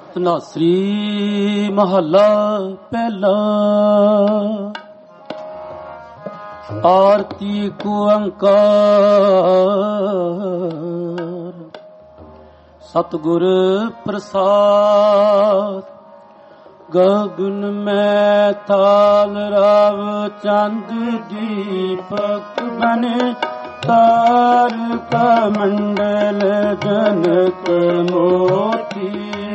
ਧਨਾਸਰੀ ਮਹੱਲਾ ਪਹਿਲਾ। ਆਰਤੀ ਓੰਕਾਰ ਸਤਿਗੁਰ ਪ੍ਰਸਾਦ। ਗਗਨ ਮੈਂ ਤਾਲ ਰਾਵ ਚੰਦ ਦੀਪਕ ਬਨੇ ਤਾਰਕ ਮੰਡਲ ਜਨਕ ਮੋਤੀ।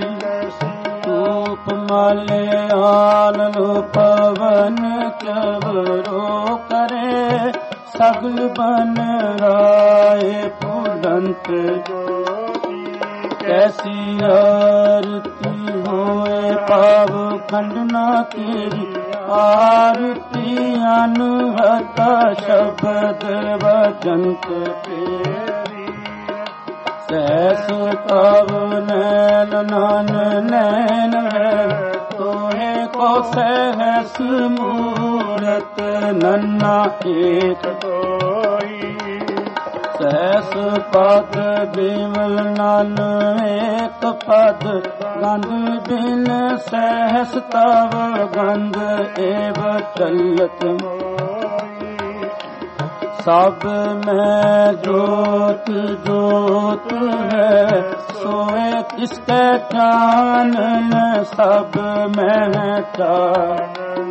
ਧੂਪ ਮਲਿਆਲ ਲੋ ਪਵਨ ਚਵਰੋ ਕਰੇ ਸਗਲ ਬਨ ਰਾਏ ਫੁਲੰਤ ਜੋਤੀ। ਕੈਸੀ ਆਰਤੀ ਹੋਏ ਪਾਵ ਖੰਡਨਾ ਤੇਰੀ ਆਰਤੀ ਅਨਹਤ ਸ਼ਬਦ ਵਜੰਤ ਤੇਰੀ। ਸਹਿਸ ਕਵ ਨੈਨ ਨਨ ਨੈਨ ਤੋਹੇ ਕੋ ਸਹਿਸ ਮੂਰਤ ਨੰਨਾ ਏਕ ਤੋਈ। ਸਹਿਸ ਪਦ ਬਿਮਲ ਨਨ ਏਕ ਪਦ ਗੰਧ ਬਿਨ ਸਹਿਸ ਤਵ ਗੰਧ ਏਵ ਚਲਤ ਮੋਈ। ਸਭ ਮੈਂ ਜੋਤ ਜੋਤ ਹੈ ਸੋਏ ਕਿਸਕੇ ਚਾਨਣ ਸਭ ਮੈਂ ਚਾਨਣ।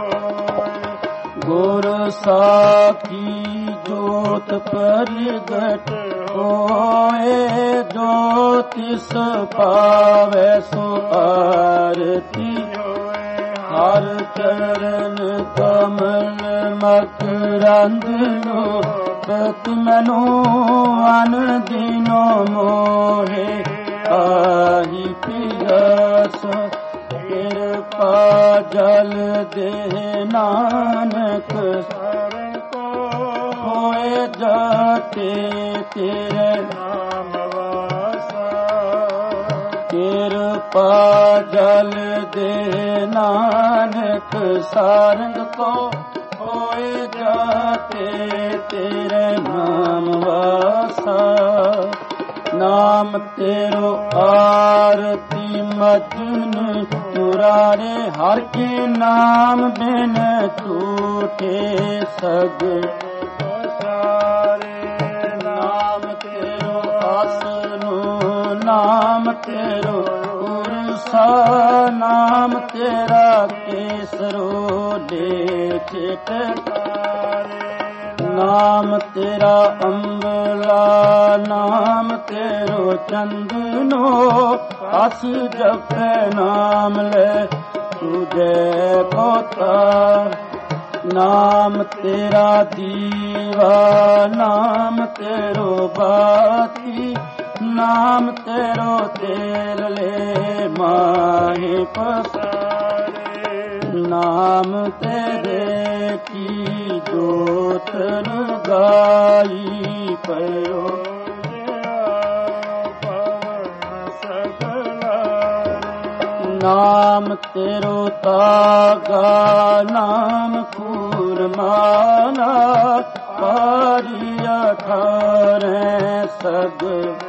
ਗੁਰ ਸਾਖੀ ਜੋਤ ਪ੍ਰਗਟ ਹੋਏ ਜੋ ਤਿਸ ਪਾਵੈ ਸੋ ਆਰਤੀ ਹੋਏ। ਹਰ ਚਰਨ ਕਮਲ ਮਕਰੰਦ ਲੋ ਪਤ ਮਨੋ ਅਨ ਦਿਨੋ ਮੋਹੇ ਆਹੀ ਪਿਆਸ। ਕਿਰਪਾ ਜਲ ਦੇ ਨਾਨਕ ਸਰਨ ਕੋ ਹੋਏ ਜਾਤੇ ਤੇਰੇ ਨਾਮ ਵਾਸਾ। ਕਿਰਪਾ ਜਲ ਦੇ ਨਾਨਕ ਸਾਰੰਗ ਕੋ ਹੋਏ ਜਾਤੇ ਤੇਰੇ ਨਾਮ ਵਾਸਾ। ਨਾਮ ਤੇਰੋ ਆਰਤੀ ਮਜਨ ਮੁਰਾਰੇ ਹਰ ਕੇ ਨਾਮ ਬਿਨ ਝੂਠੇ ਸਗ ਸਾਰੇ। ਨਾਮ ਤੇਰੋ ਆਸਨੋ ਨਾਮ ਤੇਰੋ ਉਰਸਾ ਨਾਮ ਤੇਰਾ ਕੇਸਰੋ ਦੇ ਚਿਤਕਾਰੇ। ਨਾਮ ਤੇਰਾ ਅੰਬਲਾ ਨਾਮ ਤੇਰੋ ਚੰਦਨੋ ਅਸ ਜਪੈ ਨਾਮ ਲੈ ਤੁਝੇ ਪੋਤਾ। ਨਾਮ ਤੇਰਾ ਦੀਵਾ ਨਾਮ ਤੇਰੋ ਬਾਤੀ ਨਾਮ ਤੇਰੋ ਤੇਲ ਲੈ ਮਾਹੇ ਪਸਾਰੇ। ਨਾਮ ਤੇਰੇ ਕੀ ਜੋਤ ਲਗਾਈ ਪਇਓ ਨਾਮ ਤੇਰੋ ਤਾਗਾ ਨਾਮ ਫੂਰਮਾਨਾ ਪਾਰੀ ਅਠਾਰੇ ਸਗ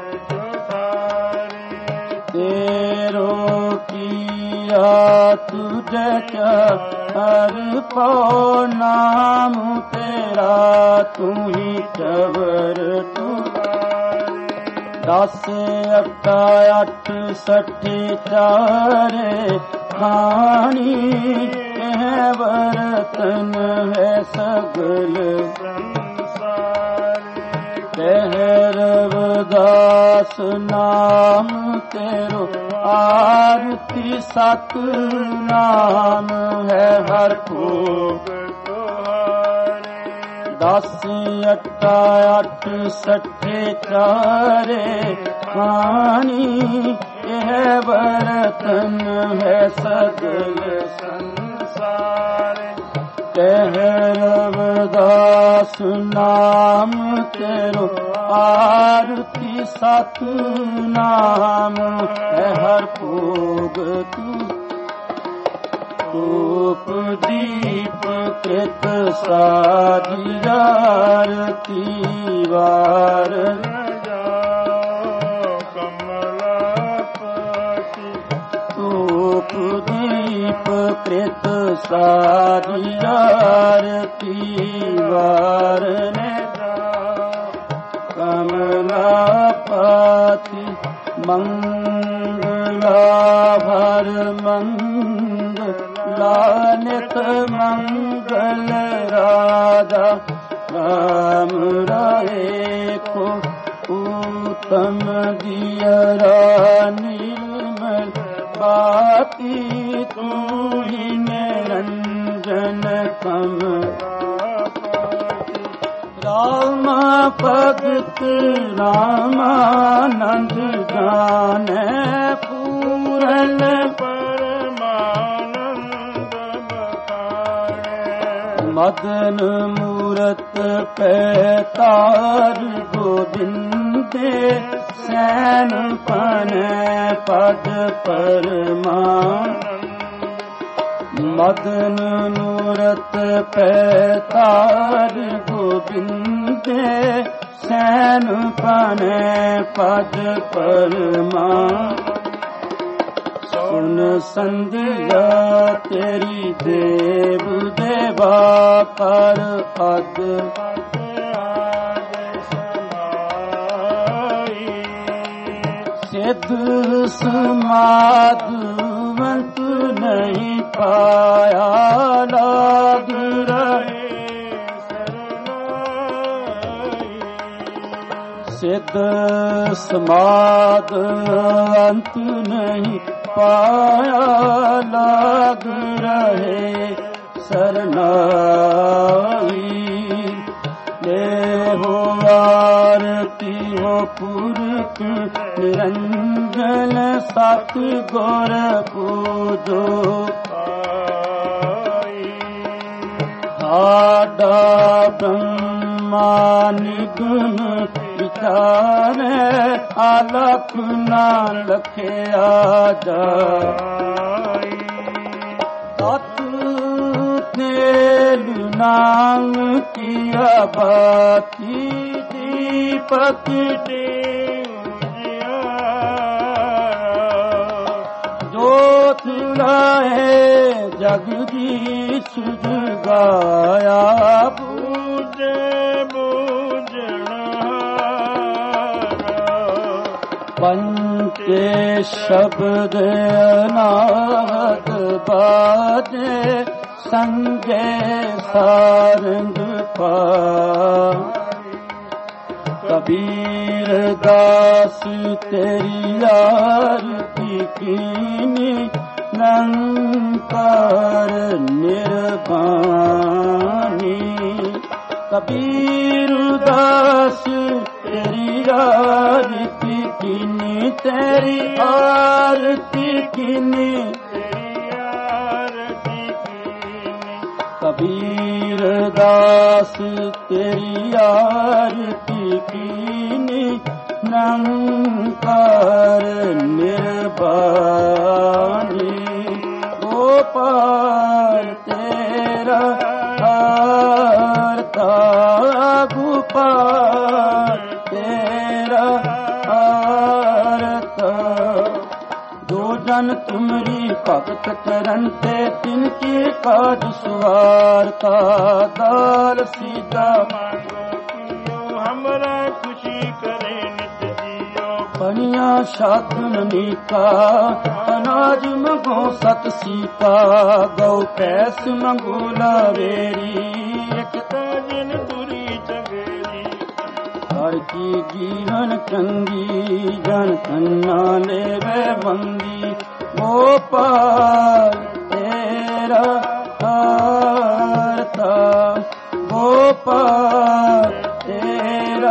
ਤੇਰੋ ਕੀਆ ਤੁਝੇ ਚਾਰ ਪਉ। ਨਾਮ ਤੇਰਾ ਤੂੰ ਹੀ ਚਵਰ ਤੁਮਾਰੇ। 10 ਅੱਠਾ 8 ਸੱਠੇ ਚਾਰੇ ਖਾਣੀ ਕਹਿ ਵਰਤਨ ਹੈ ਸਗਲ ਸੰਸਾਰੇ। ਕਹਿ ਰਵਿਦਾਸ ਨਾਮ ਤੇਰੋ ਆਰਤੀ ਸਤ ਨਾਮ ਹੈ ਹਰ ਭੋਗ ਤੁਹਾਰੇ। 10 ਅੱਠਾ 8 ਸੱਠੇ ਚਾਰੇ ਖਾਣੀ ਇਹ ਬਰਤਨ ਹੈ ਸਗਲ ਸੰਸਾਰੇ। ਕਹਿ ਰਵਿਦਾਸ ਨਾਮ ਤੇਰੋ ਆਰਤੀ ਸਤ ਨਾਮ ਹੈ ਹਰ ਭੋਗ ਤੂੰ। ਧੂਪ ਦੀਪ ਕ੍ਰਿਤ ਸਾਧੀ ਆਰਤੀ ਵਾਰ दीप कृत सारी आरती वारने कमलापति मंगला भर मंगला नित मंगल राजा राम राय को उत्तम दियरा निर्मल बाती तू ही निरंजन राम भगत रामानंद जाने पूरन परमानंद बखाने मदन मूरत पैतार गोविंदे सैन पन पद परमानंद मदन मूरत पैतार गोविंदे सैन पन पद परमानंद सुन संध्या तेरी देव देवा कर पद सिद्ध समाधवंत नहीं पाया लाग रहे सिद्ध समाधवंत नहीं पाया लाग रहे सरनाई ले हो आरती हो पुरख निरंजन सत गुर पूजो आडा ब्रह्मा निगुण विचार आलख ना लखया जाय तत् तेल नाम किया बाती दीपक जोत लाए जगदीश जगाया बूझे पंचे शब्द अनाहत बाजे संगे सारंग पा कबीर दास तेरी आरती कीनी निरंकार निर्वाणी कबीर दास तेरी आरती कीनी तेरी आरती कीनी कबीर दास तेरी आरती कीनी निरंकार निर्वाणी गोपाल तेरा आरता गोपाल तेरा आरता जो जन तुमरी भगत करनते तिनकी काज सुवारता दाल सीधा हमरा खुशी करे नित जियो बनिया शादन नीका अनाज मंगो सत सीता गौ पैस मंगो लावेरी एक ताजन दुरी चगेरी हर की जीवन चंगी जन कन्ना लेवे मंगी गोपाल तेरा आरता गोपाल तेरा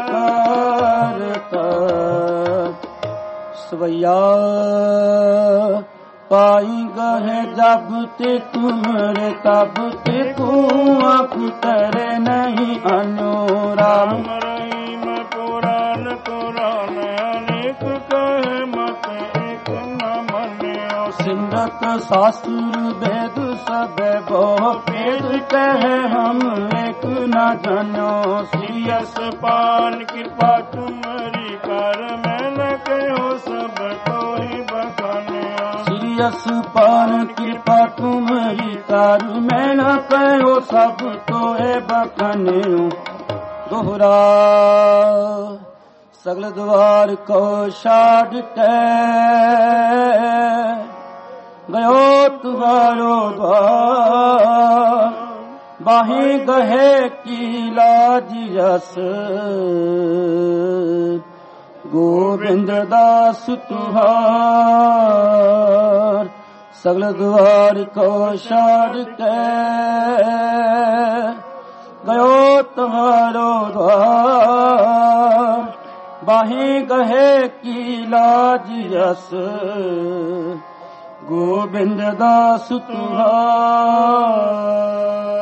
आरता सवैया पाई गहे जब ते तुमरे तब ते कुआं कुतरे नहीं अनुराम पुराण पुराण अनेक कहे मत एक न मन्यो सिमरत शास्त्र वेद सब बहु वेद कहे हम एक न जानो श्रीयस पान कृपा तुम्हारी कर मैं न कहो सब कोई बखान्यो श्री यस पान कृपा तुम्हारी तारु मैं न कहो सब तो है बखने दोहरा सगल द्वार को छाड़ के गयो तुम्हारो द्वार बाही गहे की लाज यस गोविंद दास तुहार सगल द्वार को छाड़ के गयो तुम्हारो द्वार बाही गहे की लाज यस गोविंद दास तुहार।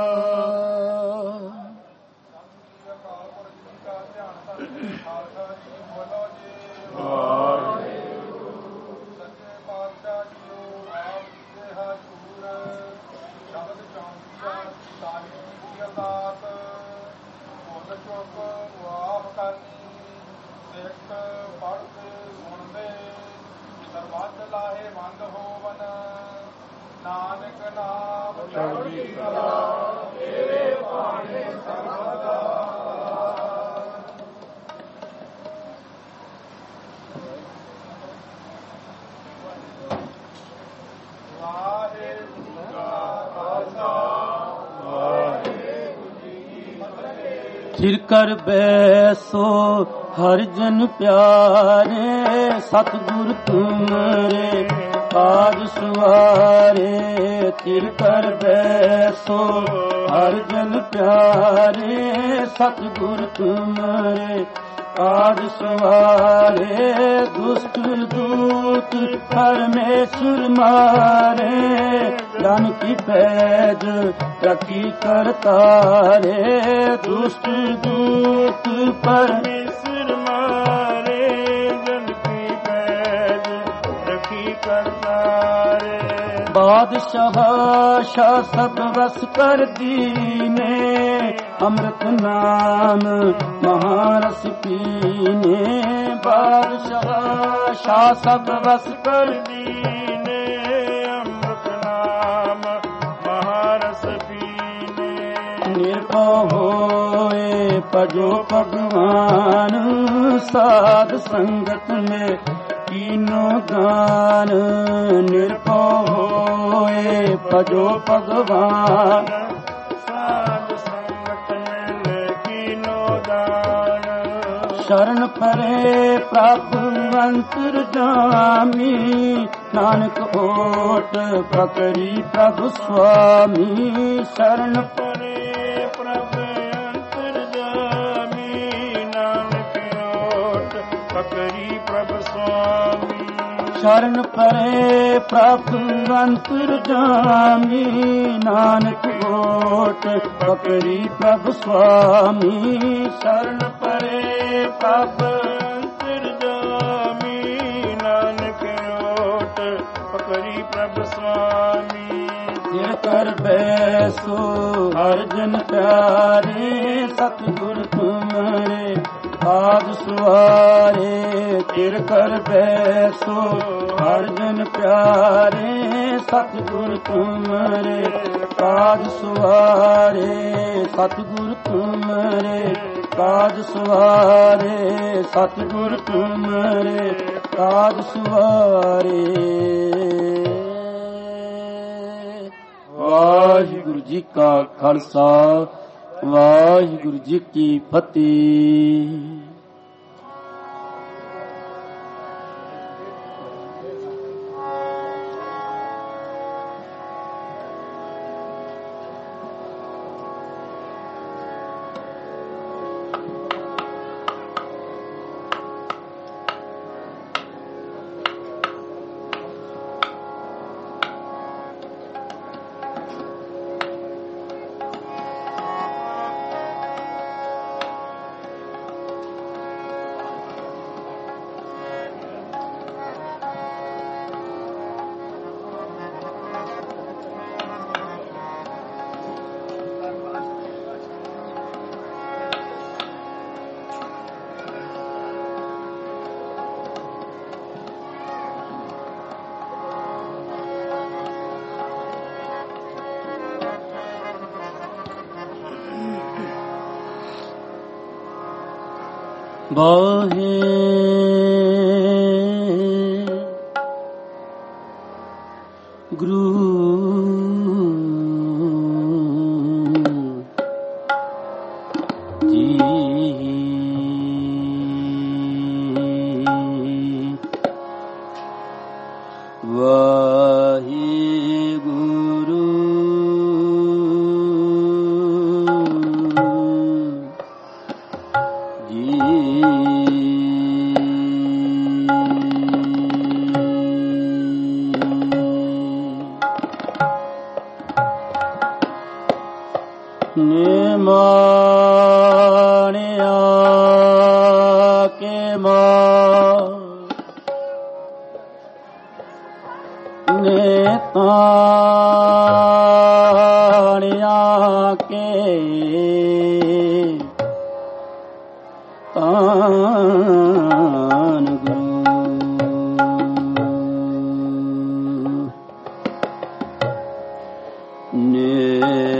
ਨਾਨਕ ਨਾਮ ਚੜ੍ਹਦੀ ਕਲਾ ਤੇਰੇ ਭਾਣੇ ਸਰਬਦਾ। ਵਾਹਿਗੁਰੂ ਕਾ ਖਾਲਸਾ ਵਾਹਿਗੁਰੂ ਜੀ ਕੀ ਫਤਿਹ। ਥਿਰ ਕਰ ਬੈਸੋ ਹਰ ਜਨ ਪਿਆਰੇ ਸਤਿਗੁਰ ਤੁਮਰੇ ਕਾਜ ਸੁਆਰੇ ਥਿਰ ਕਰ ਬੈਸੋ ਹਰ ਜਨ ਪਿਆਰੇ ਸਤਿਗੁਰ ਤੁਮਰੇ ਕਾਜ ਸੁਆਰੇ ਦੁਸ਼ਟ ਦੂਤ ਪਰਮੇਸ਼ਰ ਮਾਰੇ ਜਨ ਕੀ ਪੈਜ ਰਖੀ ਕਰਤਾਰੇ ਦੁਸ਼ਟ ਦੂਤ ਪਰਮੇਸ਼ਰ ਮਾਰੇ ਜਨ ਕੀ ਪੈਜ ਰਖੀ ਕਰਤਾਰੇ ਬਾਦਸ਼ਾਹ ਸ਼ਾਹ ਸਭ ਵਸ ਕਰ ਦੀਨੇ ਅੰਮ੍ਰਿਤ ਨਾਮ ਮਹਾਰਸ ਪੀਨੇ ਬਾਦਸ਼ਾਹ ਸ਼ਾਹ ਸਭ ਵਸ ਕਰ ਦੀਨੇ ਅੰਮ੍ਰਿਤ ਨਾਮ ਮਹਾਰਸ ਪੀਨੇ ਨਿਰਭਉ ਹੋਏ ਭਜੋ ਭਗਵਾਨ ਸਾਧ ਸੰਗਤ ਮੇ ਕੀਨੋ ਗਾਨ ਨਿਰਭਉ ਹੋਏ ਭਜੋ ਭਗਵਾਨ ਸਾਧ ਸੰਗਤ ਮੇ ਕੀਨੋ ਗਾਨ ਸ਼ਰਨ ਪਰੇ ਪ੍ਰਭ ਅੰਤਰ ਜਾਮੀ ਨਾਨਕ ਓਟ ਪਕੜੀ ਪ੍ਰਭ ਸੁਆਮੀ ਸ਼ਰਨ ਪਰੇ ਪ੍ਰਭ ਅੰਤਰ ਜਾਮੀ ਨਾਨਕ ਓਟ ਪਕੜੀ ਪ੍ਰਭ ਸੁਆਮੀ ਸ਼ਰਨ ਪਰੇ ਪ੍ਰਭ ਅੰਤਰ ਜਾਮੀ ਨਾਨਕ ਓਟ ਪਕੜੀ ਪ੍ਰਭ ਸੁਆਮੀ ਸ਼ਰਨ ਪਰੇ ਪ੍ਰਭ ਅੰਤਰ ਜਾਮੀ ਨਾਨਕ ਓਟ ਪਕੜੀ ਪ੍ਰਭ ਸੁਆਮੀ ਥਿਰ ਕਰ ਬੈਸੋ ਹਰ ਜਨ ਪਿਆਰੇ ਸਤਿਗੁਰ ਤੁਮਰੇ ਕਾਜ ਸੁਆਰੇ ਥਿਰ ਕਰ ਬੈਸੋ ਹਰ ਜਨ ਪਿਆਰੇ ਸਤਿਗੁਰ ਤੁਮਰੇ ਕਾਜ ਸੁਆਰੇ ਸਤਿਗੁਰ ਤੁਮਰੇ ਕਾਜ ਸੁਆਰੇ ਸਤਿਗੁਰ ਤੁਮਰੇ ਕਾਜ ਸੁਆਰੇ। ਵਾਹਿਗੁਰੂ ਜੀ ਕਾ ਖਾਲਸਾ ਵਾਹਿਗੁਰੂ ਜੀ ਕੀ ਫਤਿਹ। ਬਾਹੇ ਗੁਰੂ ਜੀ ਵਾਹਿਗੁਰੂ ਜੀ ਨਿਮਾਣਿਆ ਕੇ ਨੇ ਤਾਣਿਆ ਕੇ ਤਾਨ ਗੁਰੂ ਨੇ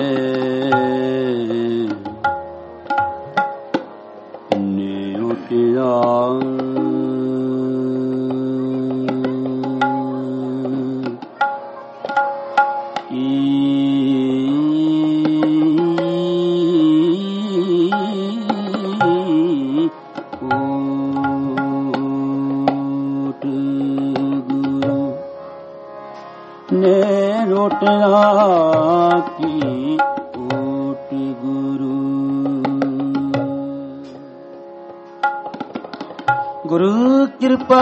ਉਟਿਆ ਨੇ ਰੋਟਿਆ ਕੀ ਓਟ ਗੁਰੂ ਗੁਰੂ ਕਿਰਪਾ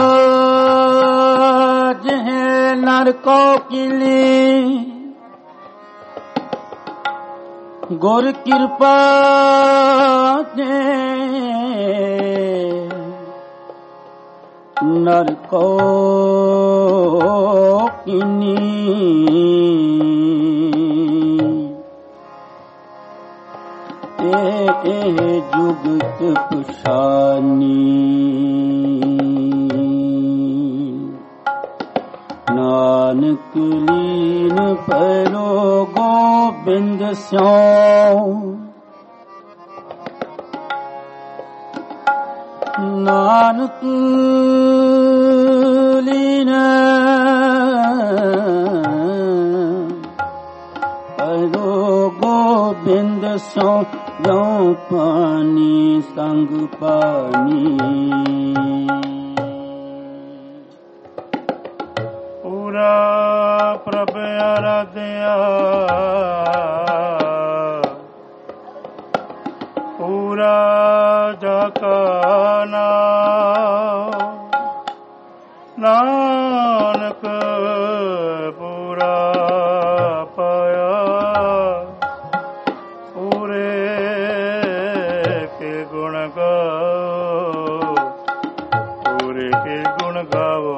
ਜਿਹੇ ਨਰ ਕੋ ਕਿਲੀ ਗੁਰ ਕਿਰਪਾ ਜੇ ਨਰ ਕੋ ਕਿਨੀ ਇਹ ਜੁਗਤ ਪੁਛਾਨੀ ਨਾਨਕ ਲੀਨ ਪਰੋ ਗੋਬਿੰਦ ਸਿਉ ਨਾਨਕ ਲੀਨ ਪਰੋ ਗੋਬਿੰਦ ਸਿਉ ਜੋ ਪਾਣੀ ਸੰਗ ਪਾਣੀ ਪੂਰਾ ਪ੍ਰਭ ਅਰਾਧਿਆ ਪੂਰਾ ਜਾ ਕਾ ਨਾਨਕ ਪੂਰਾ ਪਾਇਆ ਪੂਰੇ ਕੇ ਗੁਣ ਗਾਓ ਪੂਰੇ ਕੇ ਗੁਣ ਗਾਵੋ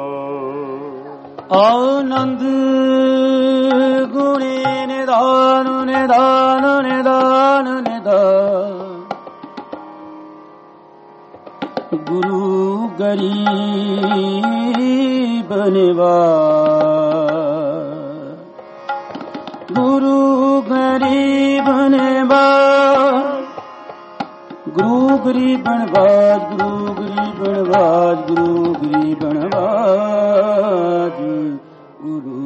ਆਨੰਦ ਗੁਣੇ ਨਿਦਾਨ ਨਿਦਾਨ ਨਿਦਾਨ ਨਿਦਾਨ ਗੁਰੂ ਗਰੀਬ ਨਿਵਾਜ ਗੁਰੂ ਗਰੀਬ ਨਿਵਾਜ ਗੁਰੂ ਗਰੀਬ ਨਿਵਾਜ ਗੁਰੂ ਗਰੀਬ ਨਿਵਾਜ ਗੁਰੂ ਗਰੀਬ ਨਿਵਾਜ ਗੁਰੂ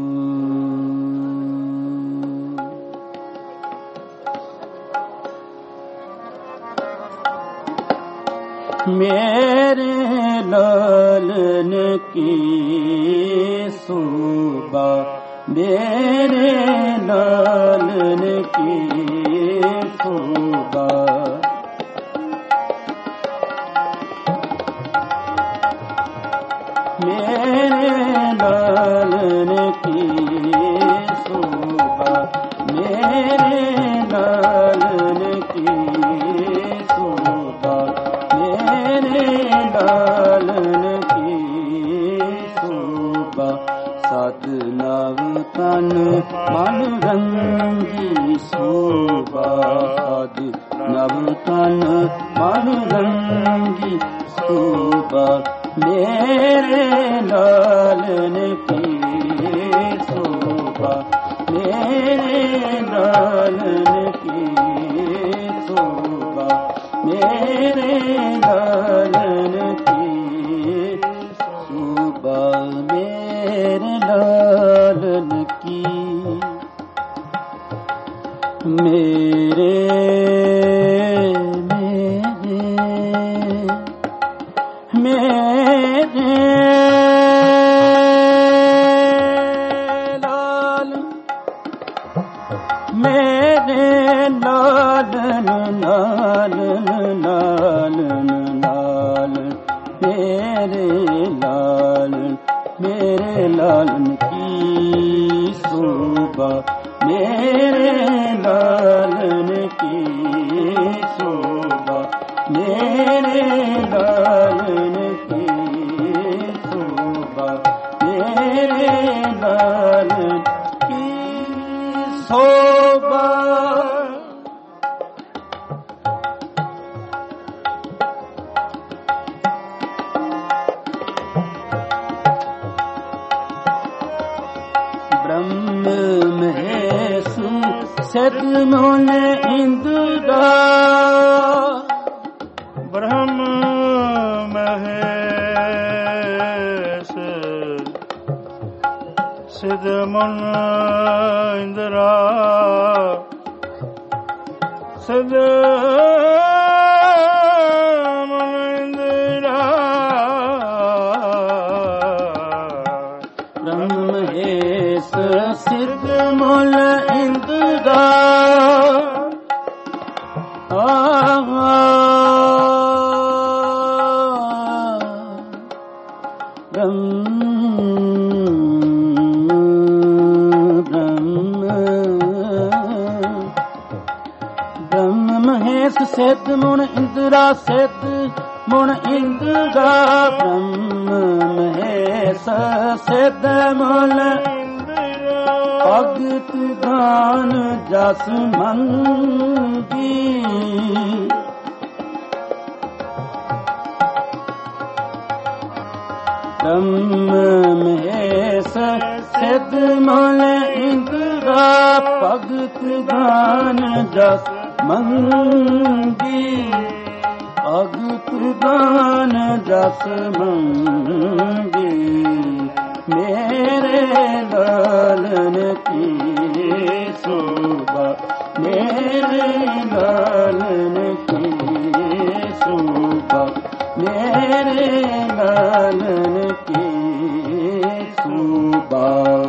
ਮੇਰੇ ਲਾਲਨ ਕੀ ਸੋਭਾ ਮੇਰੇ ਲਾਲਨ ਕੀ ਸੋਭਾ ਮੇਰੇ ਲਾਲਨ ਕੀ ਸੋਭਾ ਮੇਰੇ ਲਾਲਨ ਕੀ ਸੋਭਾ ਮੇਰੇ ਲਾਲਨ ਕੀ ਸੋਭਾ ਸਤ ਨਵ ਤਨ ਮਨ ਰੰਗੀ ਸੋਭਾ ਸਤ ਨਵ ਤਨ ਮਨ ਰੰਗੀ ਸੋਭਾ ਮੇਰੇ ਲਾਲਨ ਕੀ ਸੋਭਾ ਮੇਰੇ ਲਾਲਨ ਕੀ ਸੋਭਾ ਮੇਰੇ ਲਾਲਨ ਮੇਰੇ ਲਾਲ ਮੇਰੇ ਲਾਲਨ ਲਾਲਨ ਲਾਲਨ ਲਾਲ ਮੇਰੇ ਲਾਲਨ ਮੇਰੇ ਲਾਲਨ ਕੀ ਸ਼ੋਭਾ ਮੇਰੇ ਲਾਲਨ ਕੀ ਸ਼ੋਭਾ ਮੇਰੇ ਲਾਲਨ ਕੀ ਸ਼ੋਭਾ ਮੇਰੇ ਲਾਲਨ ਕੀ ਸ਼ੋਭਾ ब्रह्म महेश सतमोन इंद्रा ब्रह्म महेश सिद्धमन इंद्रा सिद्धमन इंद्रा ब्रह्म महेश सिद्धमोन इंद्रा ब्रह्म महेश सिद्ध मुन इंद्रा सिद्ध मुन इंद्रा ब्रह्म महेश सिद्ध मुन भगत गान जस मंगी ब्रह्म महेश सिद्ध मुन इंद्रा भगत गान जस मंगी भगत गान जस मंगी मेरे लालन की शोभा मेरे लालन की शोभा मेरे लालन की शोभा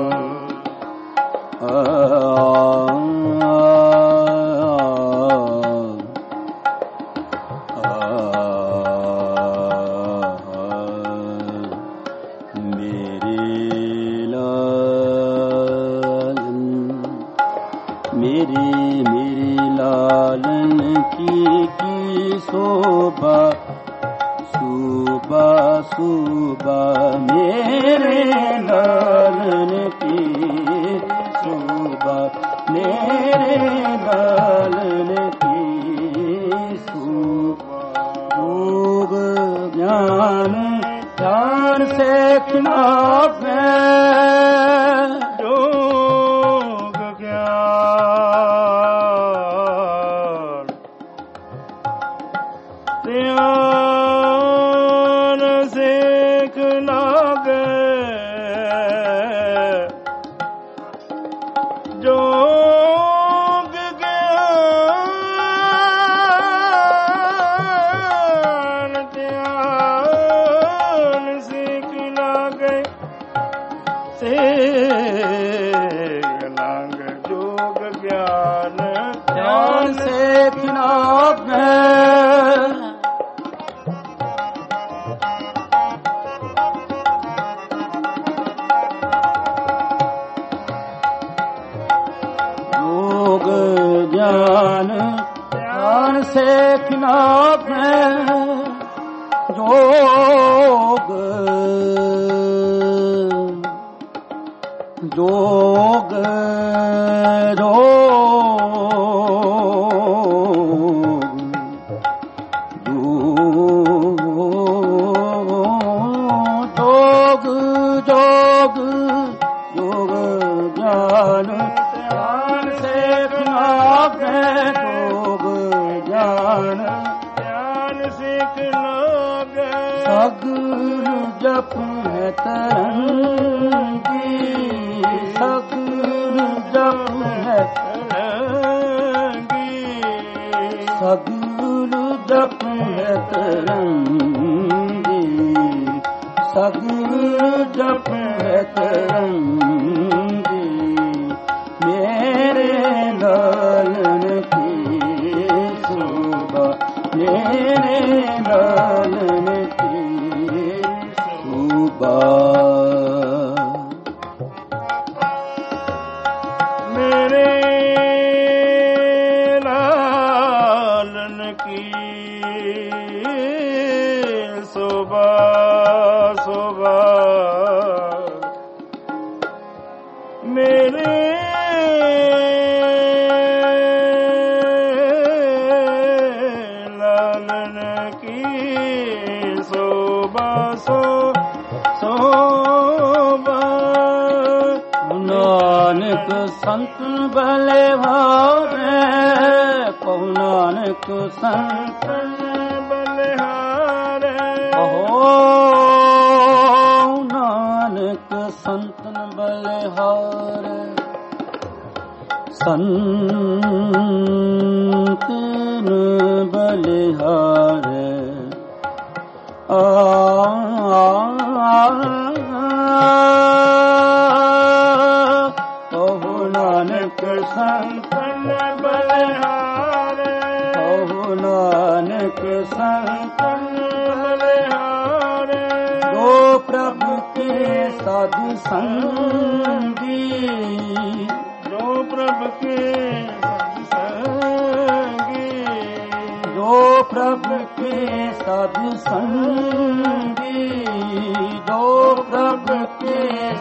मेरी लालन की शोभा शोभा शोभा मेरे लालन की शोभा मेरे लालन की शोभा योग ज्ञान ध्यान से खिलाफे ध्यान सेख लागे जोग ज्ञान ध्यान सेख लागे सेख लागे जोग ज्ञान ध्यान सेख लागे ज्ञान ध्यान सेख लागे जोग जोग जोग जोग योग ज्ञान ध्यान सेख लागे जोग ज्ञान ध्यान सेख लागे सगुरु जप है तरंगी सगुरु जप है तरंगी सगुरु जप है ਤਰੰਗੀ, ਸਤਿਗੁਰ ਜਪ ਹੈ ਤਰੰਗੀ, ਮੇਰੇ ਲਾਲਨ ਕੀ ਸੋਭਾ, ਮੇਰੇ ਲਾਲਨ ਕੀ ਸੋਭਾ। ਮੇਰੇ ਲਾਲਨ ਕੀ ਸੋਭਾ ਸੋਭਾ, ਮੇਰੇ ਲਾਲਨ ਕੀ ਸੋਭਾ ਸੋਭਾ। ਨਾਨਕ ਸੰਤ ਬਲਿਹਾਰੇ, ਕਹੋ ਨਾਨਕ ਸੰਤ ਬਲਿਹਾਰੇ, ਕਹੋ ਨਾਨਕ ਸੰਤਨ ਬਲਿਹਾਰੇ, ਸੰਤਨ ਬਲਿਹਾਰੇ। ਕਹੋ ਨਾਨਕ ਸੰਤਨ ਬਲਿਹਾਰੇ, ਕਹੋ ਨਾਨਕ ਸੰਤਨ ਬਲਿਹਾਰੇ। ਜੋ ਪ੍ਰਭ ਕੇ ਸਾਧ ਸੰਗੀ, ਜੋ ਪ੍ਰਭ ਕੇ ਸੰਗੀ, ਜੋ ਪ੍ਰਭ ਕੇ ਸਾਧ ਸੰਗੀ, ਜੋ ਪ੍ਰਭ ਕੇ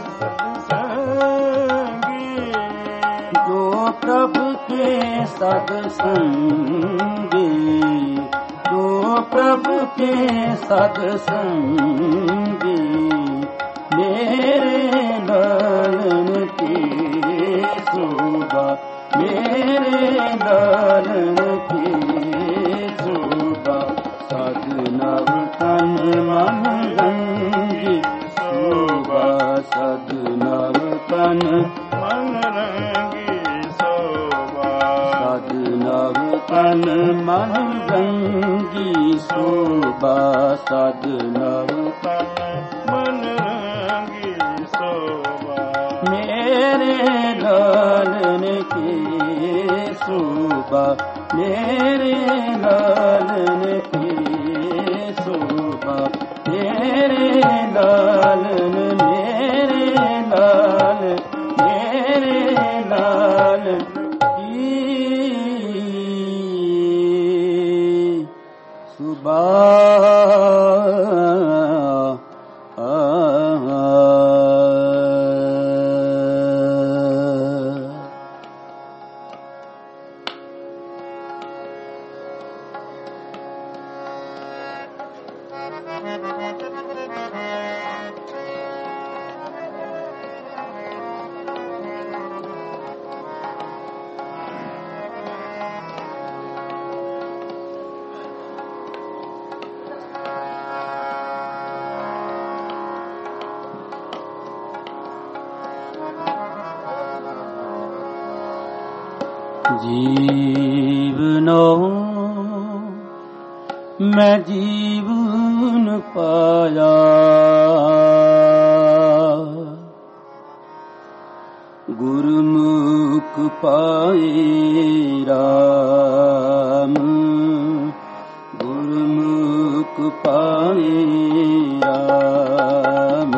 ਸੰਗੀ, ਜੋ ਪ੍ਰਭ ਕੇ ਸਾਧ ਸੰਗੀ, ਜੋ ਪ੍ਰਭ ਕੇ ਸਾਧ ਸੰਗੀ, ਮੇਰੇ ਲਾਲਨ ਕੀ ਸੋਭਾ, ਮੇਰੇ ਲਾਲਨ ਕੀ ਸੋਭਾ। ਸਦ ਨਵ ਤਨ ਮਨ ਰੰਗੀ ਸੋਭਾ, ਸਦ ਨਵ ਤਨ ਮਨ ਰੰਗੀ ਸੋਭਾ, ਸਦ ਨਵ ਤਨ ਮਨ ਰੰਗੀ ਸੋਭਾ, ਸਦ ਨਵ ਤਨ ਮਨ ਰੰਗੀ ਸੋਭਾ। ਮੇਰੇ ਲਾਲਨ ਕੀ ਸੋਭਾ, ਮੇਰੇ ਲਾਲਨ ਕੀ ਸੋਭਾ, ਮੇਰੇ ਲਾਲਨ, ਮੇਰੇ ਲਾਲ, ਮੇਰੇ ਲਾਲ ਕੀ ਸੋਭਾ। ਜੀਵਨੋ ਮੈਂ ਜੀਵਨ ਪਾਇਆ, ਗੁਰਮੁਖ ਪਾਏ ਰਾਮ, ਗੁਰਮੁਖ ਪਾਏ ਰਾਮ।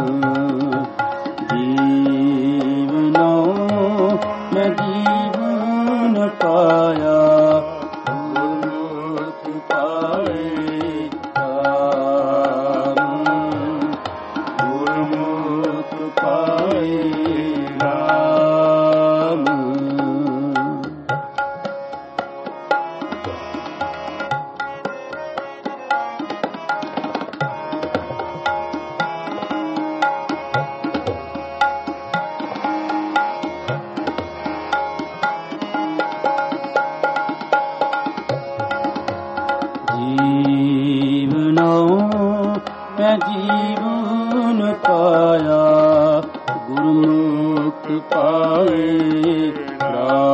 ਜੀਵਨੋ ਮੈਂ ਜੀਵਨ ਪਾਇਆ, ਗੁਰਮੁਖ ਪਾਏ ਰਾਮ, ਗੁਰਮੁਖ ਪਾਏ ਰਾਮ। ਜੀਵਨੋ ਮੈਂ ਜੀਵਨ ਪਾਇਆ, ਗੁਰਮੁਖ ਪਾਏ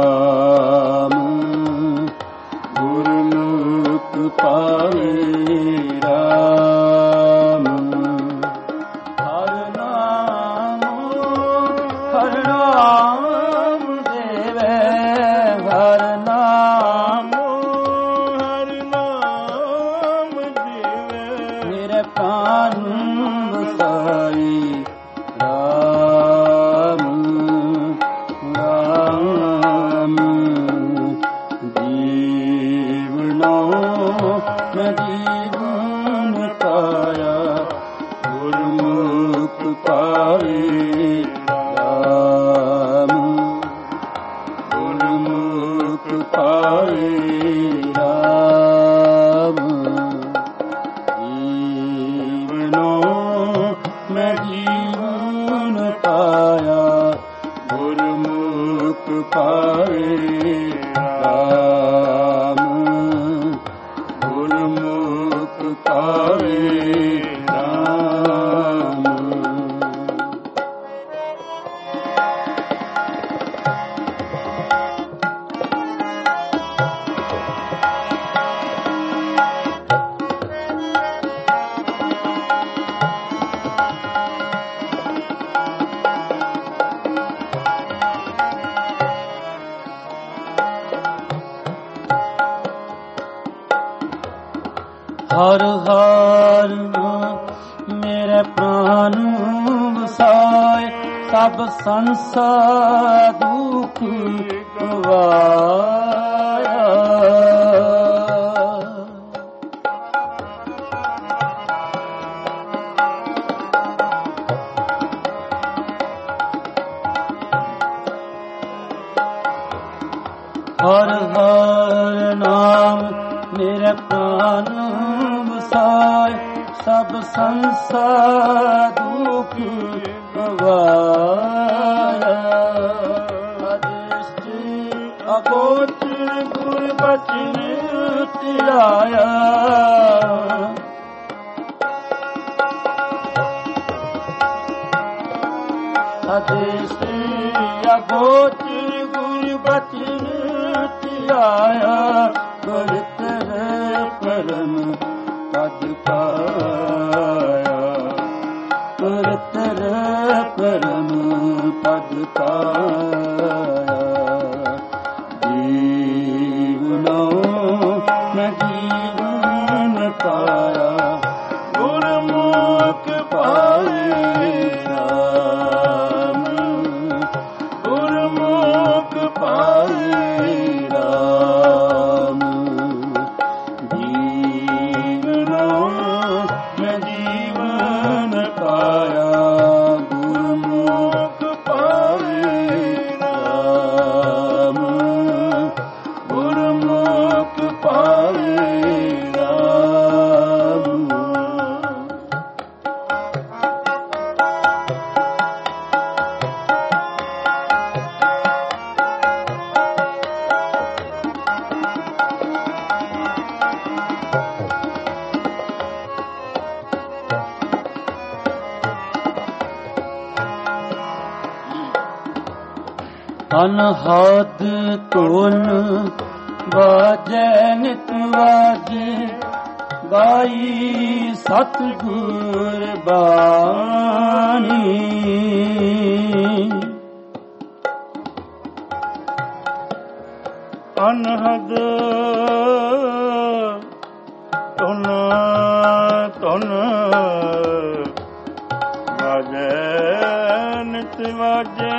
ਰਾਮ, ਗੁਰਮੁਖ ਪਾਏ ਮੇਰੇ ਪ੍ਰਾਨ ਵਸਾਈ ਰਾਮ ਰਾਮ ਜੀਵਨੋ ਮੈਂ ਜੀਵਨ ਪਾਇਆ ਗੁਰਮੁਖ ਪਾਏ ਰਾਮ ਗੁਰਮੁਖ ਪਾਏ ਰਾਮ ਜੀਵਨੋ ਮੈਂ ਜੀਵਨ ਪਾਇਆ ਗੁਰਮੁਖ ਪਾਏ ਰਾਮ ਗੁਰਮੁਖ ਪਾਏ ਰਾਮ ਹਰ ਹਰ ਮੇਰੇ ਪ੍ਰਾਨ ਵਸਾਏ ਸਭ ਸੰਸਾਰ ਦੁਖ ਗਵਾਇਆ ਹਰ ਹਰ ਨਾਮ ਮੇਰੇ ਪ੍ਰਾਨ ਵਸਾਏ ਸਭ ਸੰਸਾਰ ਦੁਖ ਗਵਾਇਆ ਅਦ੍ਰਿਸ਼ਟੀ ਅਗੋਚਰ ਗੁਰ ਬਚਨ ਧਿਆਇਆ ਅਦ੍ਰਿਸ਼ਟੀ ਅਗੋਚਰ ਗੁਰ ਬਚਨ ਧਿਆਇਆ ਗੁਰਤਰ ਪਰਮ ਪਦ ਪਾਇਆ ਗੁਰਤਰ ਪਰਮ ਪਦ ਪਾਇਆ ਜੀਵਨੋ ਮੈਂ ਜੀਵਨ ਪਾਇਆ ਗੁਰਮੁਖ ਪਾਏ ਰਾਮ ਗੁਰਮੁਖ ਪਾਏ ਰਾਮ ਜੀਵਨੋ ਮੈਂ ਜੀਵਨ ਪਾਇਆ ਗੁਰਮੁਖ ਪਾਏ ਰਾਮ ਗੁਰਮੁਖ ਪਾਏ ਰਾਮ ਅਨਹਦ ਧੁਨ ਬਾਜੈ ਨਿਤ ਵਾਜੇ ਗਾਈ ਸਤਿਗੁਰ ਬਾਣੀ ਅਨਹਦ ਧੁਨ ਧੁਨ ਵਾਜੈ ਨਿਤ ਵਾਜੇ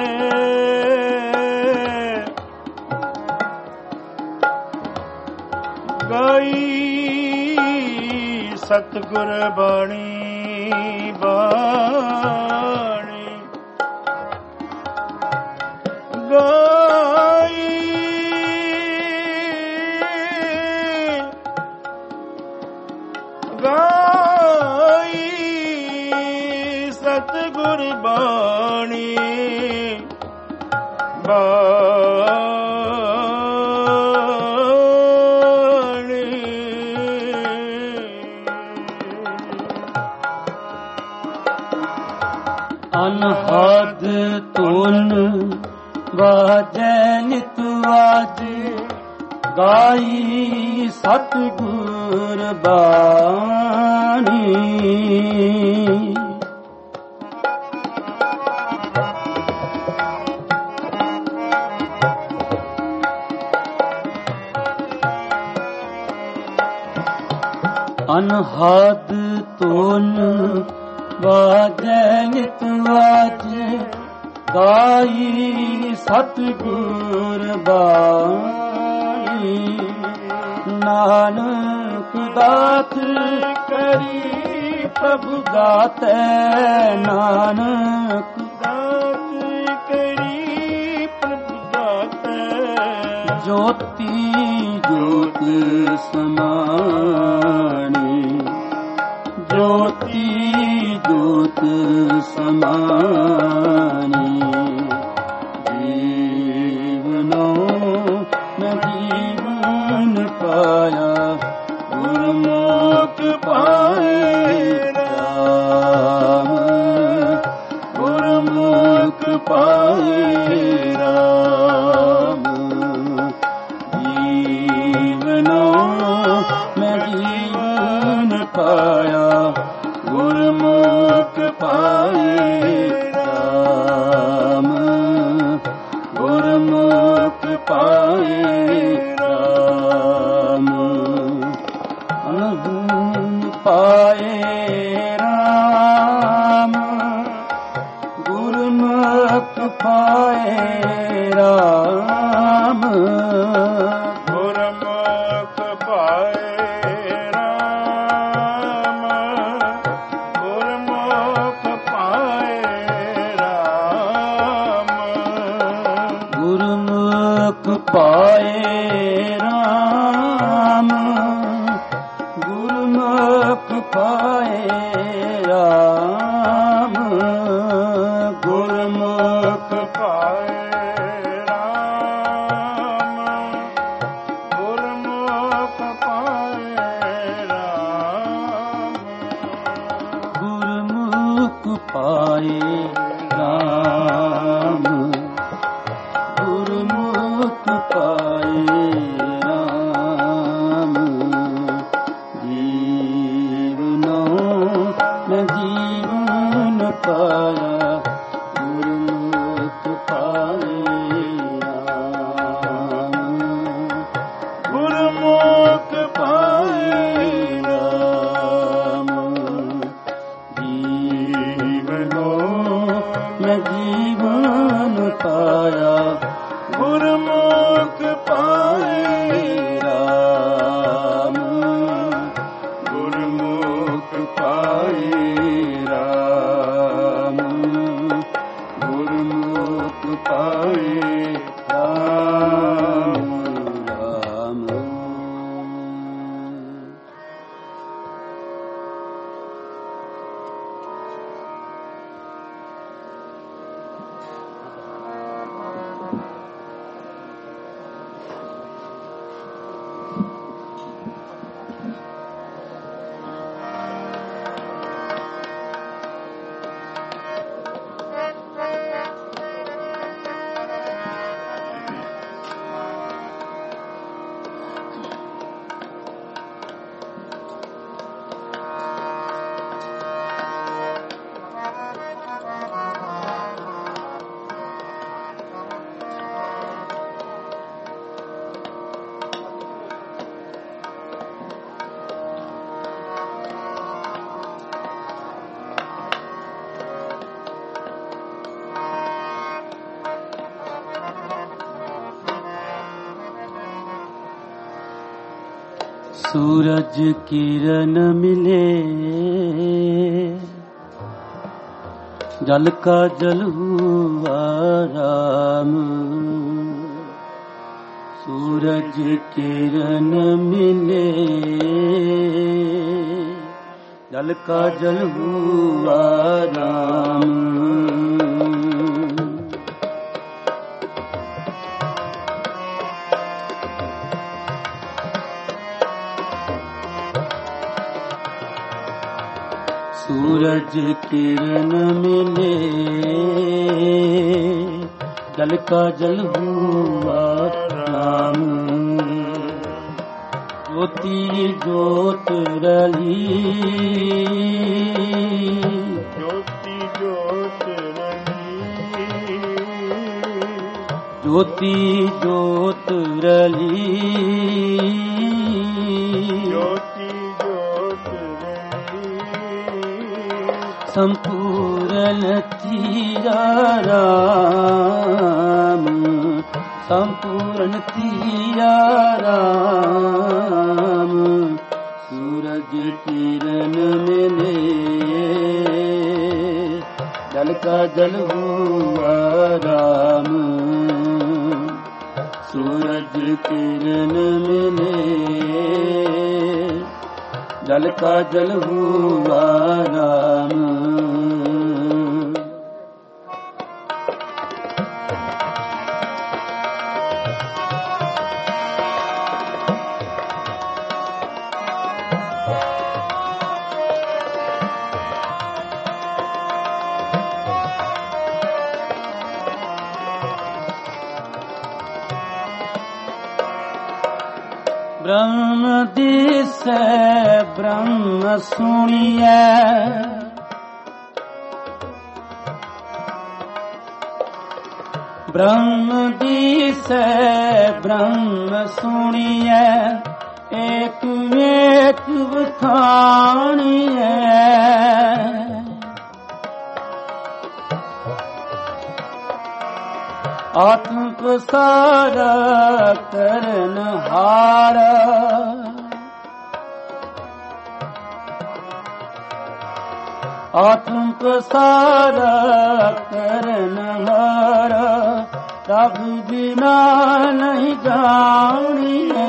ਗਾਈ ਸਤਿਗੁਰ ਬਾਣੀ ਬਾਣੀ ਗਾਈ ਗਾਈ ਸਤਿਗੁਰ ਬਾਣੀ ਅਨਹਦ ਧੁਨ ਵਾਜੈ ਨਿਤ ਵਾਜੇ ਗਾਈ ਸਤਿਗੁਰ ਬਾਣੀ ਅਨਹਦ ਤੋਨ ਵਾਜੈ ਨਿਤ ਵਾਜੈ ਗਾਈ ਸਤਿਗੁਰ ਬਾਣੀ ਨਾਨਕ ਦਾਤ ਕਰੀ ਪ੍ਰਭੂ ਦਾਤੈ ਨਾਨਕ ਦਾਤ ਕਰੀ ਪ੍ਰਭੂ ਦਾਤੈ ਜੋਤੀ ਜੋਤ ਸਮਾਣੀ ਜੋਤੀ ਜੋਤ ਸਮਾਣੀ ਜੀਵਨੋ ਮੈਂ ਜੀਵਨ ਪਾਇਆ ਗੁਰਮੁਖ ਪਾਏ ਰਾਮ ਗੁਰਮੁਖ ਪਾਏ ਰਾਮ ਜੀਵਨੋ ਮੈਂ ਜੀਵਨ ਪਾਇਆ ਗੁਰਮੁਖ ਪਾਏ ਰਾਮ ਗੁਰਮੁਖ ਪਾਏ ਰਾਮ ਅਨਹੂਨ ਪਾਏ ਰਾਮ ਗੁਰਮੁਖ ਪਾਏ ਰਾਮ ਗੁਰਮੁਖ ਪਾਏ ਰਾਮ ਗੁਰਮੁਖ ਪਾਏ ਰਾਮ ਗੁਰਮੁਖ ਪਾਏ ਰਾਮ ਗੁਰਮੁਖ ਪਾਏ ਰਾਮ ਗੁਰਮੁਖ ਪਾਏ ਰਾਮ ਗੁਰਮੁਖ ਪਾਏ ਰਾਮ ਗੁਰਮੁਖ ਪਾਏ ਰਾਮ ਗੁਰਮੁਖ ਪਾਏ ਰਾਮ ਜੀਵਨੋ ਮੈਂ ਜੀਵਨ ਪਾਇਆ ਗੁਰਮੁਖ ਪਾਏ ਰਾਮ ਗੁਰਮੁਖ ਪਾਏ ਰਾਮ ਜੀਵਨੋ ਮੈਂ ਜੀਵਨ ਪਾਇਆ ਗੁਰਮੁਖ ਪਾਏ ਰਾਮ ਗੁਰਮੁਖ ਪਾਏ ਰਾਮ ਗੁਰਮੁਖ ਪਾਏ ਰਾਮ ਰਾਮ सूरज किरण मिले जल का जल हुआ राम सूरज किरण मिले जल का जल हुआ राम सूरज किरण मिले जल का जल हुआ राम ज्योति ज्योत रली ज्योति ज्योत रली ज्योति ज्योत रली ज्योति ज्योत रली ਸੰਪੂਰਨ ਤੀਰਾ ਰਾਮ, ਸੰਪੂਰਨ ਤੀਰਾ ਰਾਮ। ਸੂਰਜ ਕਿਰਨ ਮਿਲੇ ਜਲ ਕਾ ਜਲ ਹੁਆ ਰਾਮ, ਸੂਰਜ ਕਿਰਨ ਮਿਲੇ ਜਲ ਕਾ ਜਲ ਹੁਆ ਰਾਮ। ब्रह्म दिसै ब्रह्म सुनिए, ब्रह्म दिसै ब्रह्म सुनिए, एक एक बखानिए। आत्म प्रसार करन हार, आत्म प्रसार करन हार। रब बिना नहीं जानिए,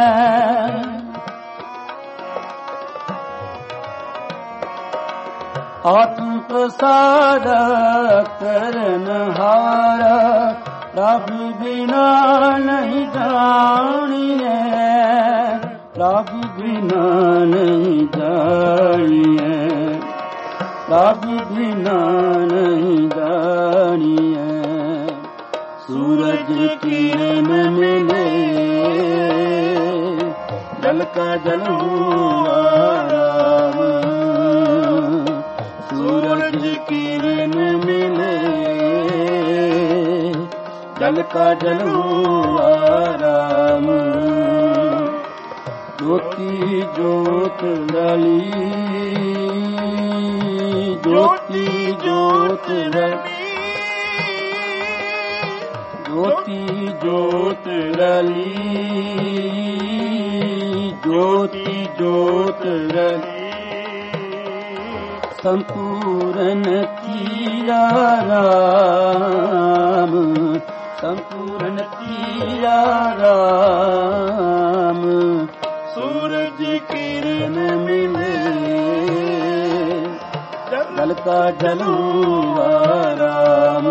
आत्म प्रसार करन हार। रब बिना नहीं जानिए, रब बिना नहीं जानिए, रब बिना नहीं जानिए। सूरज किरण मिले जल का जल हुआ राम, सूरज किरण मिले जल का जल हुआ राम। ज्योति ज्योत रली, ज्योति ज्योत रली, ज्योति ज्योत रली, ज्योति ज्योत रली। संपूर्ण तीरा राम, संपूर्ण तीरा राम। सूरज किरण मिले जल का जल हुआ राम,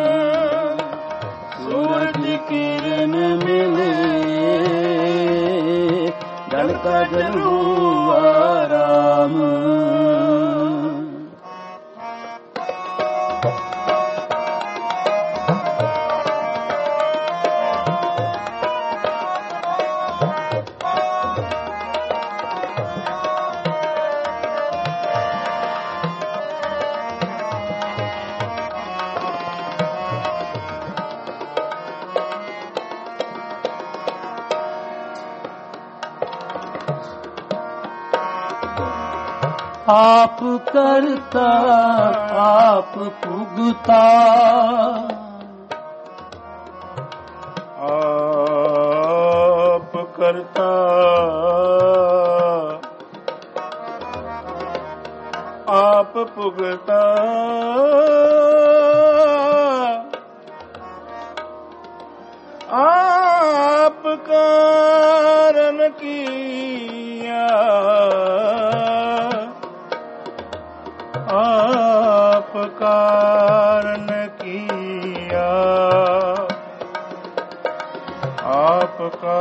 सूरज किरण मिले जल का जल हुआ राम। आप करता आप भुगता, आप करता आप भुगता। आप कारण किया, आप कारण किया, आप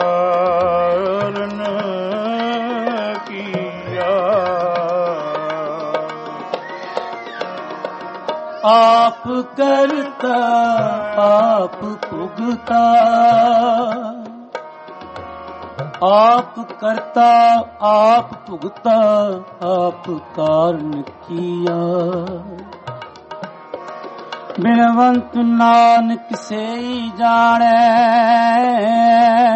कारण किया। आप करता आप भुगता, आप करता आप भुगता, आप कारण किया। बिनवंत नानक से जाने,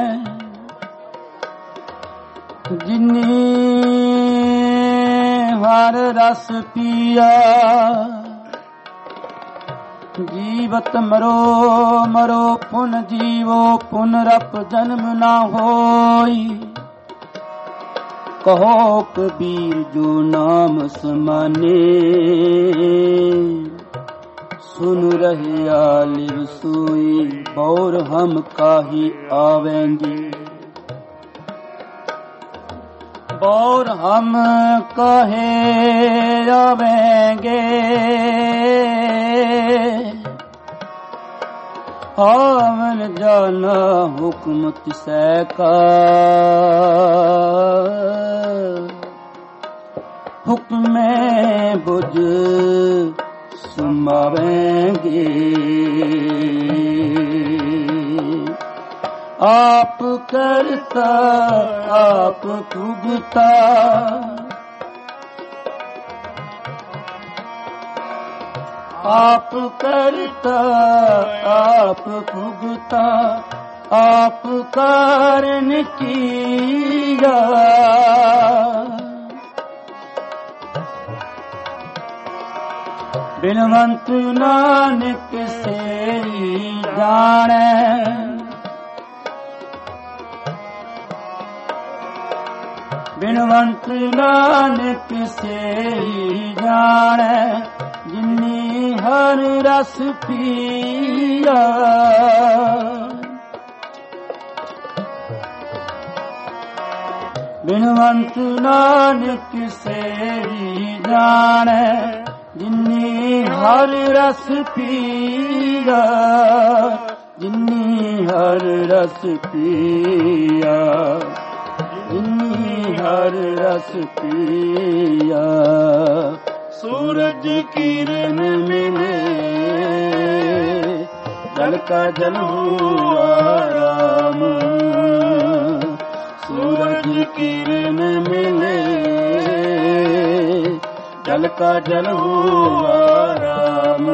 जिन्नी हर रस पिया। जीवत मरो मरो पुन जीवो पुनरप जन्म ना होई। कहो कबीर जो नाम समाने सुन रहे आलिव सोई और हम काहि आवेंगे। और हम कहे आवेंगे आवन जाना हुक्म तिसै का। हुक्म बुझ सुमावेंगे आप करता आप भुगता। आप करता आप भुगता आप कारण किया। बिनवंत नानक से जाने बिनवंत नानक से जाने जिन्नी हर रस पिया। बिनवंत नानक से जाने जिन्नी हर रस पिया। जिन्नी हर रस पिया जिन्नी हर रस पिया। सूरज किरण मिले जल का जल हुआ राम। सूरज किरण मिले जल का जल हुआ राम।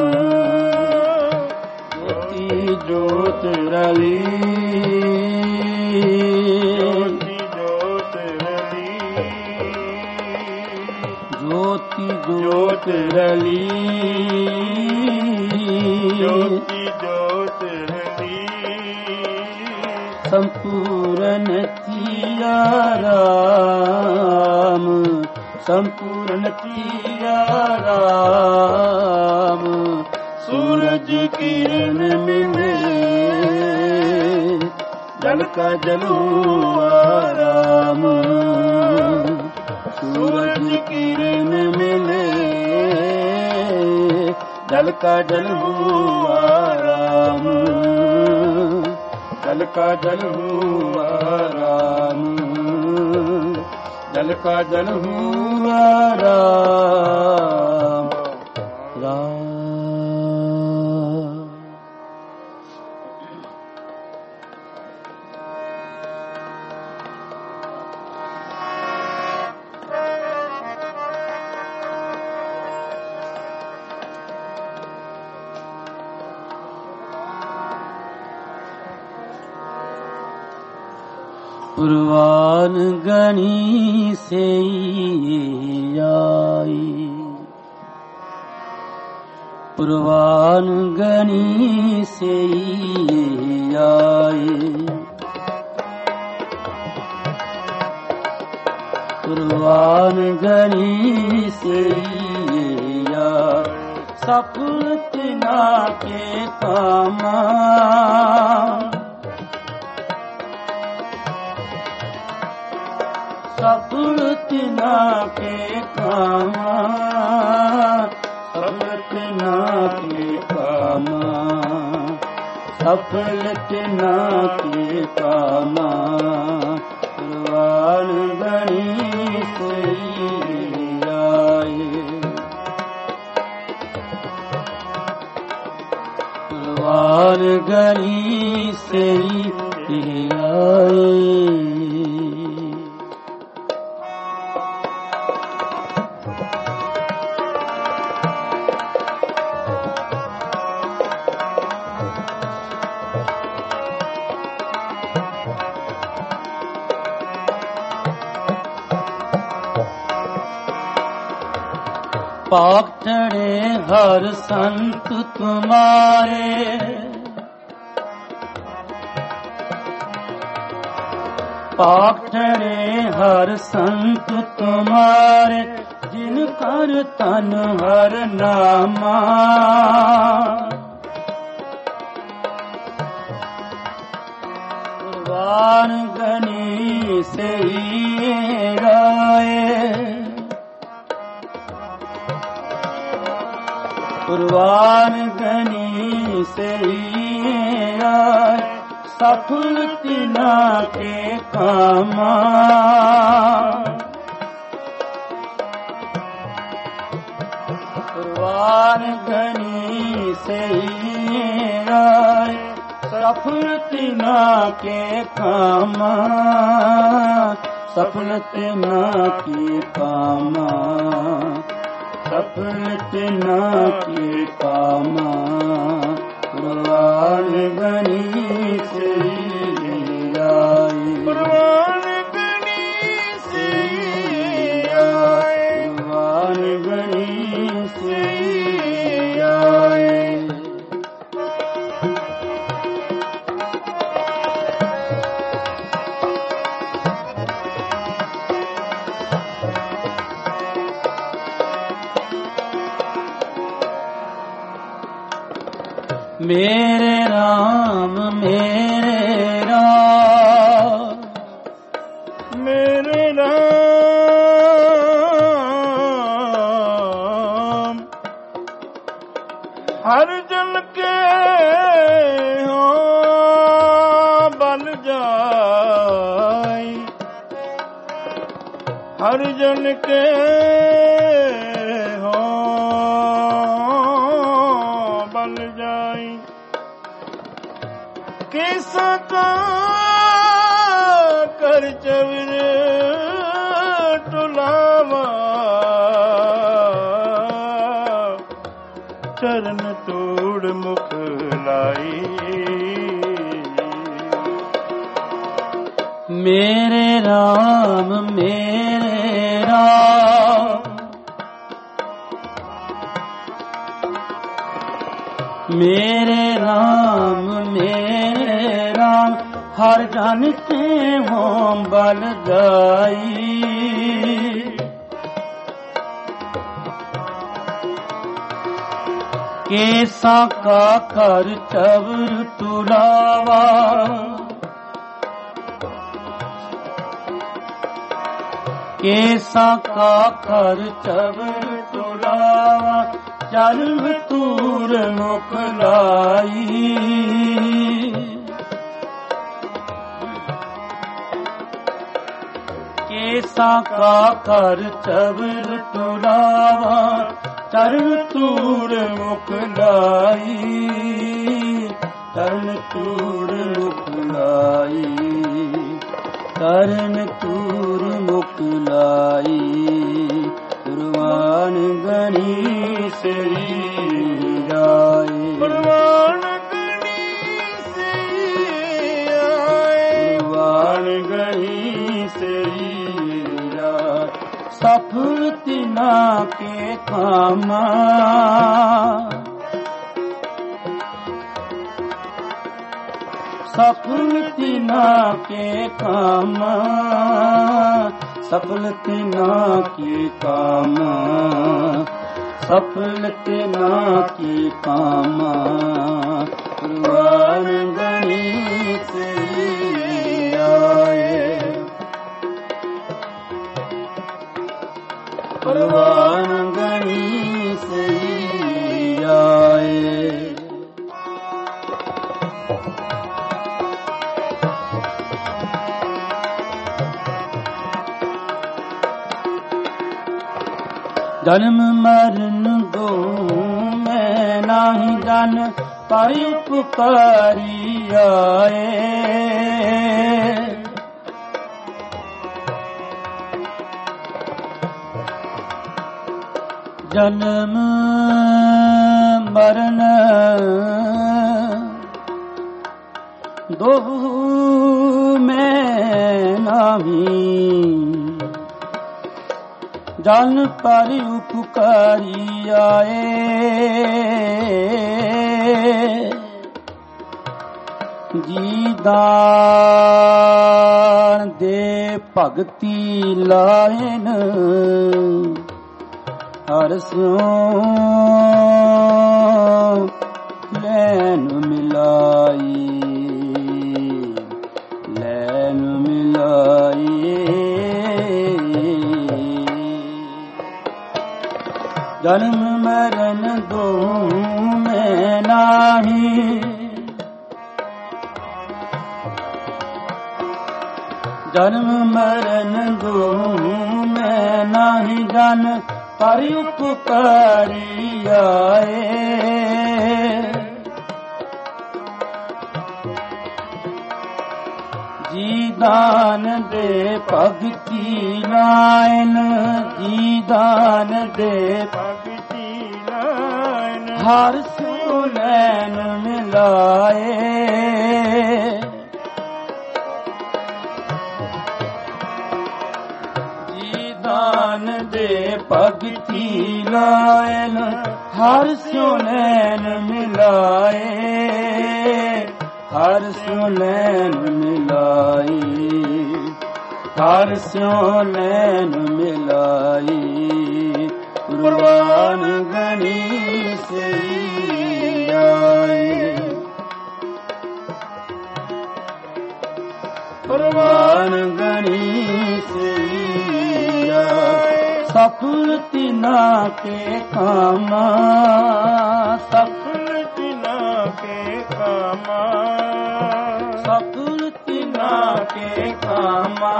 ज्योति ज्योत रली ज्योति ज्योत रली ज्योति ज्योत रली। संपूर्ण किया राम संपूर्ण किया राम। सूरज किरण मिले जल का जल हुआ राम। सूरज किरण मिले जल का जल हुआ राम। जल का जल हुआ राम। जल का जल हुआ राम राम। पुरवान गणी से आई। पुरवान गणी से आई। पुरवान गणी से आई। सफल तिना के कामा सफल तिना के कामा। सफल तिना के कामा। सफल तिना के कामा। पुरवान गणी से आए। पुरवान गणी से आए। पाक चढ़े हर संत तुम्हारे, पाक चढ़े हर संत तुम्हारे, जिन कर तन हर नामा। कुर्बान गनी से राए, कुर्बान गनी से आए, सफल तिना के कामा। कुर्बान गनी से आए, सफल तिना के कामा, सफल तिना के कामा, सफल तिना की कामा। कुर्बान गनी से आए, कुर्बान गनी से आए, कुर्बान गनी से आए। मेरे राम मेरे राम, मेरे राम, हर जन के हो बल जाई, हर जन के हो बल जाई। किसा का कर चविर टुलावा, चरण तोड़ मुख लाई। मेरे राम मेरे राम, मेरे राम मेरे राम, हर जन के हों बल जाई। केसा का कर चवर टुलावा, केसा का कर चवर टुलावा, चरण तूर मुख लाई। केसा का कर चवर टुलावा, चरण तूर मुख लाई, चरण तूर मुख लाई, चरण तूर मुख लाई। कुर्बान गनी से आए, कुर्बान गनी से आए, कुर्बान गनी से आए, सफल तिना के कामा। सफल तिना के कामा, सफल तिना की कामा, सफल तिना की कामा। कुर्बान गनी से आए, कुर्बान गनी से आए। जन्म मरण दो मैं नाही जान, पाई पुकारी आए। जन्म मरण दो मैं नाही ਜਨ ਪਰ ਉਪਕਾਰੀ ਆਏ ਜੀ ਦਾਨ ਦੇ ਭਗਤੀ ਲਾਇਨ ਹਰ ਸਿਉ ਲੈਨ ਮਿਲਾਈ ਜਨਮ ਮਰਨ ਦੋ ਮੈਂ ਨਾਹੀ ਜਨਮ ਮਰਨ ਦੋ ਮੈਂ ਨਾਹੀ ਜਨ ਪਰ ਉਪਕਾਰੀ ਆਏ ਜੀ ਦਾਨ ਦੇ ਭਗਤੀ ਲਾਇਨ ਜੀ ਦਾਨ ਦੇ ਭਗਤੀ ਲਾਇਨ ਹਰ ਸਿਉ ਲੈਨ ਮਿਲਾਏ ਜੀ ਦਾਨ ਦੇ ਭਗਤੀ ਲਾਇਨ ਹਰ ਸਿਉ ਲੈਨ ਮਿਲਾਏ ਹਰ ਸਿਉ ਲੈਨ ਮਿਲਾਈ ਹਰ ਸਿਉ ਲੈਨ ਮਿਲਾਈ ਕੁਰਬਾਨ ਗਣੀ ਸਈ ਆਏ ਕੁਰਬਾਨ ਗਣੀ ਸਈ ਆਏ ਸਫਲ ਤਿਨਾ ਕੇ ਕਾਮਾ ਸਫਲ ਤਿਨਾ ਕੇ ਕਾਮਾ ਸਫਲ ਤਿਨਾ ਕੇ ਕਾਮਾ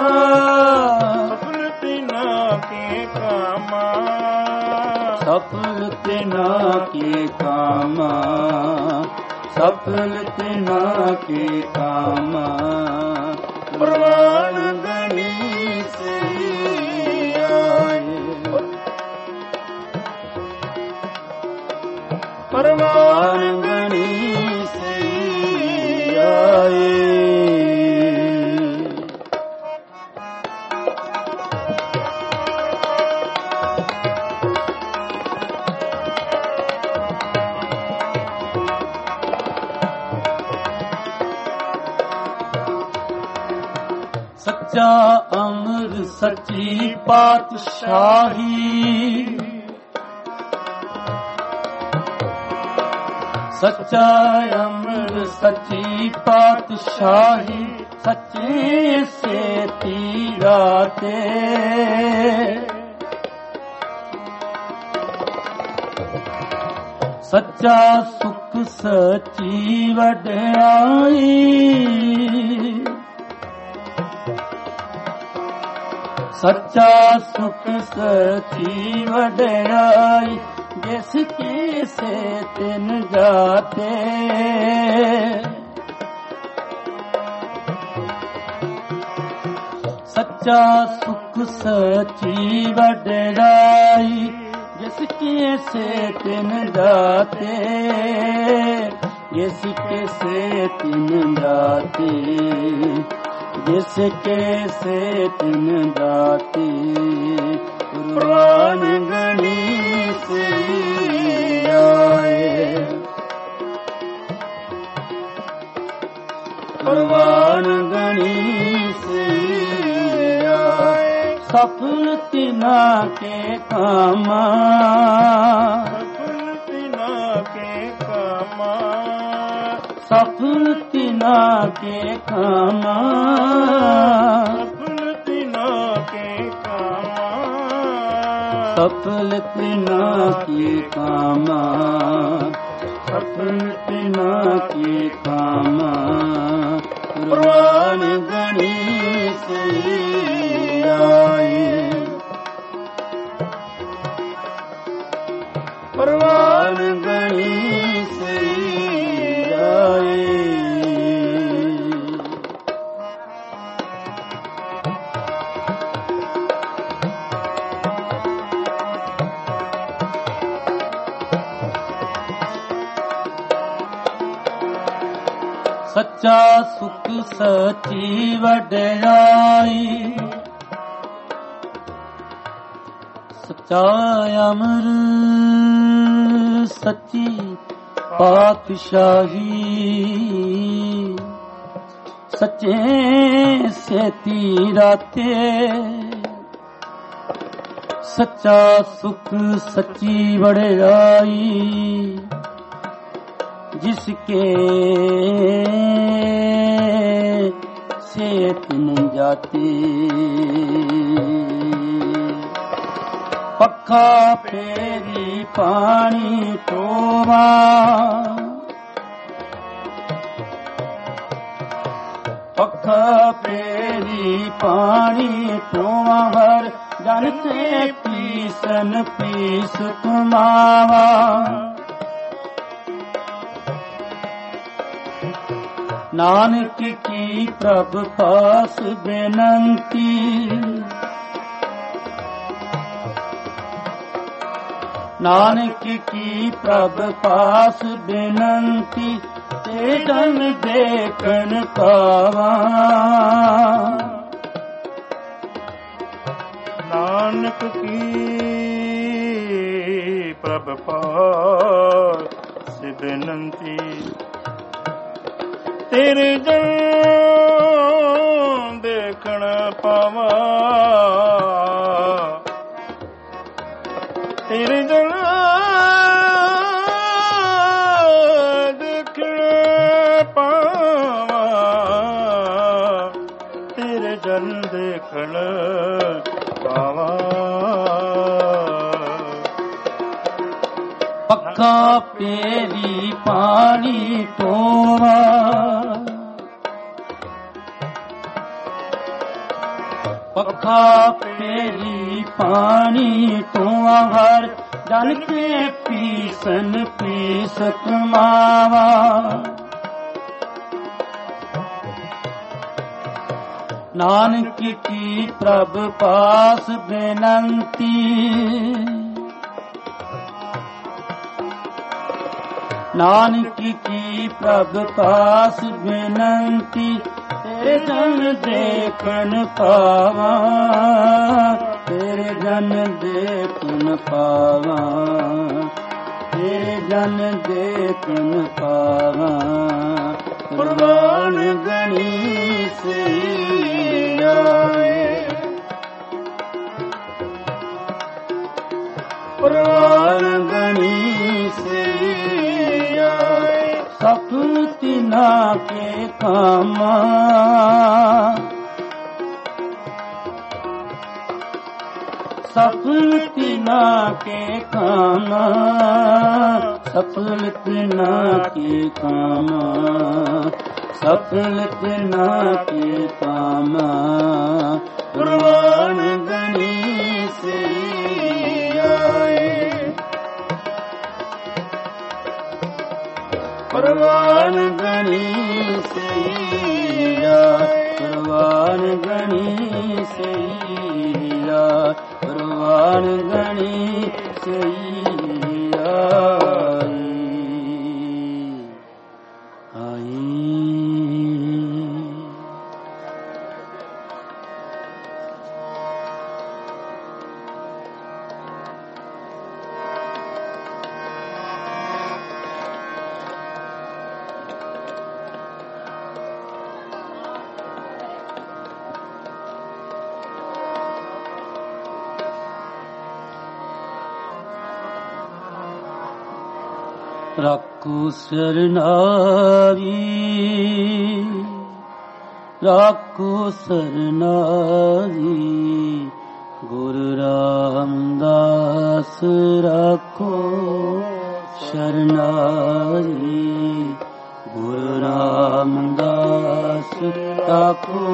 ਸਫਲ ਤਿਨਾ ਕੇ ਕਾਮਾ ਸਫਲ ਤਿਨਾ ਕੇ ਕਾਮਾ ਸਫਲ ਤਿਨਾ ਕੇ ਕਾਮਾ ਪ੍ਰਵਾਨ ਗਣੀ ਸਈ ਆਏ ਪ੍ਰਵਾਨ ਗਣੀ ਸਈ ਆਏ ਸੱਚਾ ਅਮਰ ਸੱਚੀ ਪਾਤਸ਼ਾਹੀ ਸੱਚਾ ਅਮਰ ਸੱਚੀ ਪਾਤਸ਼ਾਹੀ ਸੱਚੇ ਸੇ ਤੀਰਾ ਤੇ ਸੱਚਾ ਸੁਖ ਸੱਚੀ ਵਡਿਆਈ ਸੱਚਾ ਸੁਖ ਸੱਚੀ ਵਡਿਆਈ ਜਿਸ ਕੀ ਸੇ ਤਿਨ ਜਾਤੇ ਸੱਚਾ ਸੁਖ ਸੱਚੀ ਵਡਿਆਈ ਜਿਸ ਕੀ ਸੇ ਤਿਨ ਜਾਤੇ ਜਿਸ ਕੇ ਸੇ ਤਿਨ ਜਾਤੇ ਜਿਸ ਕੇ ਸੇ ਤਿਨ ਦਾਤੇ ਕੁਰਬਾਨ ਗਣੀ ਸਈ ਆਏ ਕੁਰਬਾਨ ਗਣੀ ਸਈ ਆਏ ਸਫਲ ਤਿਨਾ ਕੇ ਕਾਮਾ ਸਫਲ ਤਿਨਾ ਕੇ ਕਾਮਾ ਸਫਲ ਤਿਨਾ ਕੇ ਕਾਮਾ ਸਫਲ ਤਿਨਾ ਕੇ ਕਾਮਾ ਸਫਲ ਤਿਨਾ ਕੇ ਕਾਮਾ ਸਫਲ ਤਿਨਾ ਕੇ ਕਾਮਾ ਕੁਰਬਾਨ ਗਣੀ ਸਈ ਆਏ ਕੁਰਬਾਨ ਗਣੀ ਸਈ ਆਏ ਸੱਚਾ ਸੁਖ ਸੱਚੀ ਵਡਿਆਈ ਸੱਚਾ ਅਮਰ ਸੱਚੀ ਪਾਤਸ਼ਾਹੀ ਸੱਚੇ ਸੇਤੀ ਰਾਤੇ ਸੱਚਾ ਸੁਖ ਸੱਚੀ ਵਡਿਆਈ ਜਿਸਕੇ ਸੇਤ ਨ ਜਾਤੀ ਪੱਖਾ ਫੇਰੀ ਪਾਣੀ ਟੋਵਾ ਪੱਖਾ ਫੇਰੀ ਪਾਣੀ ਟੋਵਾ ਹਰ ਜਨ ਤੇ ਪੀਸਨ ਪੀਸ ਕੁਮਾਵਾ ਨਾਨਕ ਕੀ ਪ੍ਰਭ ਪਾਸ ਬੇਨੰਤੀ ਨਾਨਕ ਕੀ ਪ੍ਰਭ ਪਾਸ ਬੇਨੰਤੀ ਤੇ ਜਨ ਦੇਖਣ ਪਾਵਾ ਨਾਨਕ ਕੀ ਪ੍ਰਭ ਪਾਸ ਬੇਨੰਤੀ ਤੇਰੇ ਜਨ ਦੇਖਣ ਪਾਵਾਂ ਤੇਰੇ ਜਨ ਦੇਖਣ ਪਾਵਾਂ ਤੇਰੇ ਜਨ ਦੇਖਣ ਪਾਵਾਂ ਪੱਖਾ ਪੇਰੀ ਪਾਣੀ ਟੋਵਾ ਪੱਖਾ ਪੇਰੀ ਪਾਣੀ ਟੋਵਾ ਹਰ ਜਨ ਕੇ ਪੀਸਨ ਪੀਸ ਕਮਾਵਾ ਨਾਨਕ ਕੀ ਪ੍ਰਭ ਪਾਸ ਬੇਨੰਤੀ ਨਾਨਕ ਕੀ ਪ੍ਰਭ ਪਾਸ ਬੇਨੰਤੀ ਤੇਰੇ ਜਨ ਦੇਖਣ ਪਾਵਾਂ ਤੇਰੇ ਜਨ ਦੇਖਣ ਪਾਵਾਂ ਤੇਰੇ ਜਨ ਦੇਖਣ ਪਾਵਾਂ ਕੁਰਬਾਨ ਗਣੀ ਸਈ ਜਾਏ ਕੁਰਬਾਨ ਗਣੀ ਸਈ ਜਾਏ ਸਫਲ ਤਿਨਾ ਕੇ ਕਾਮਾ सफल तिना के कामा सफल तिना के कामा सफल तिना के कामा कुर्बान गनी से आए कुर्बान गनी से आए कुर्बान गनी से आए कुर्बान गणी सही आई राखो सरनारी राखो सरनारी गुरु रामदास राखो शरनारी गुरु रामदास राखो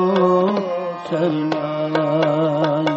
शरनारी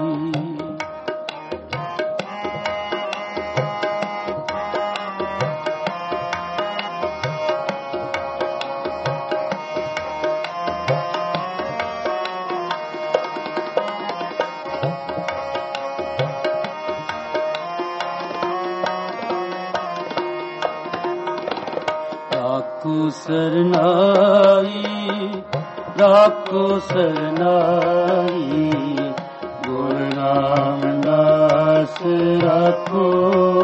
राखो सरनाई गुरु रामदास राखो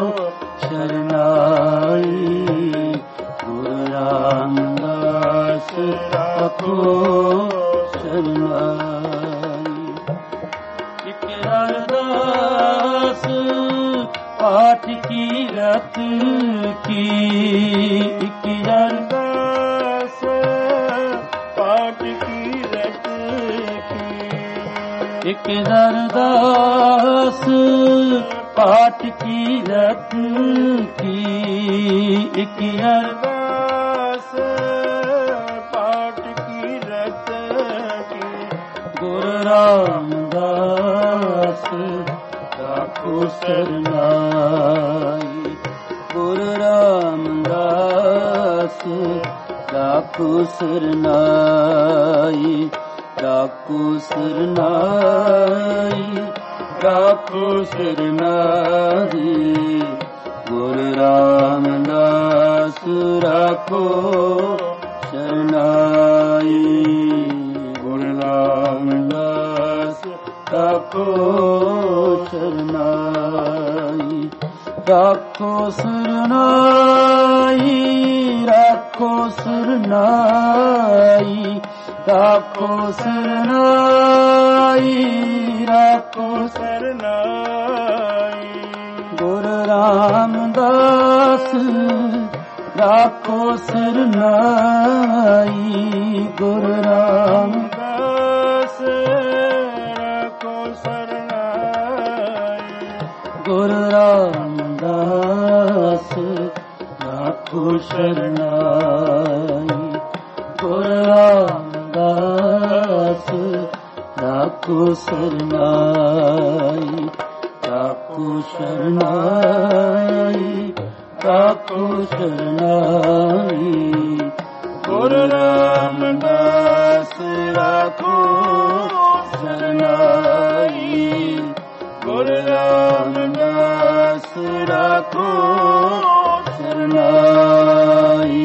शरनाई गुरु रामदास राखो शरनाई एक अरदास पाठ की रत की एक अरदास पाठ की रत की एक अरदास पाठ की रत की एक अरदास पाठ की रत की गुरु रामदास राखो शरनाई गुरु रामदास राखो शरनाई राखो शरनाई राखो शरनाई गुरु रामदास राखो शरनाई गुरु रामदास राखो शरनाई राखो शरनाई राखो शरनाई राखो शरनाई राखो शरनाई गुरु रामदास राखो शरनाई गुरु रामदास राखो शरनाई गुरु रामदास राखो शरनाई गुरु रामदास राखो शरनाई राखो शरनाई राखो शरनाई गुरु रामदास राखो शरनाई गुरु रामदास राखो शरनाई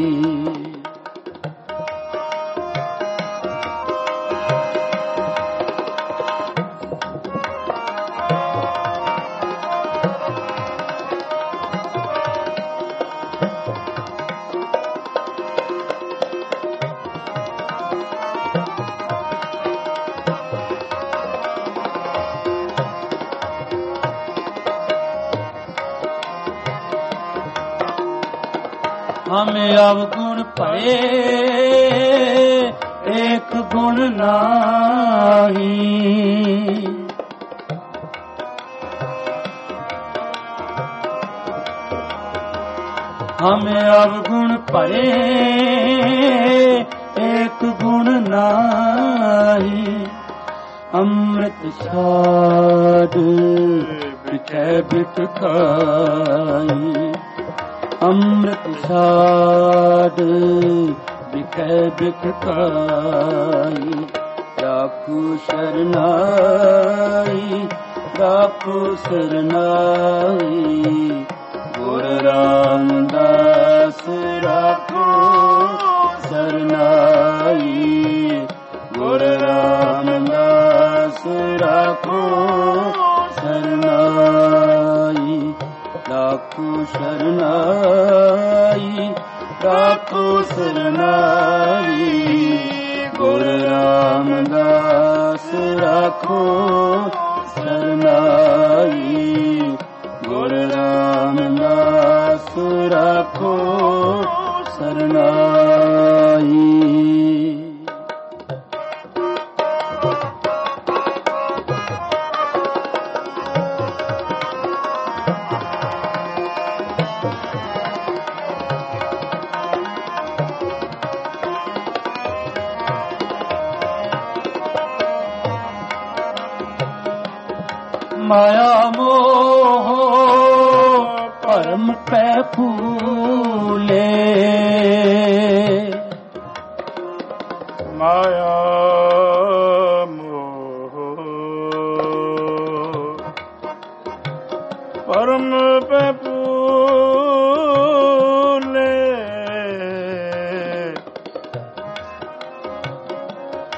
हमें अवगुण भये एक गुण नाही हमें अवगुण भये एक गुण नाही अमृत छाड़ बिठै बिठ खाई अमृत छाड़ बिखै बिख खाई राखो शरनाई राखो शरनाई गुरु रामदास राखो शरनाई गुरु रामदास राखो शरनाई राखो शरनाई राखो शरनाई गुरु रामदास राखो शरनाई गुरु रामदास राखो शरनाई माया मोह परम पै फूले माया मोह परम पै फूले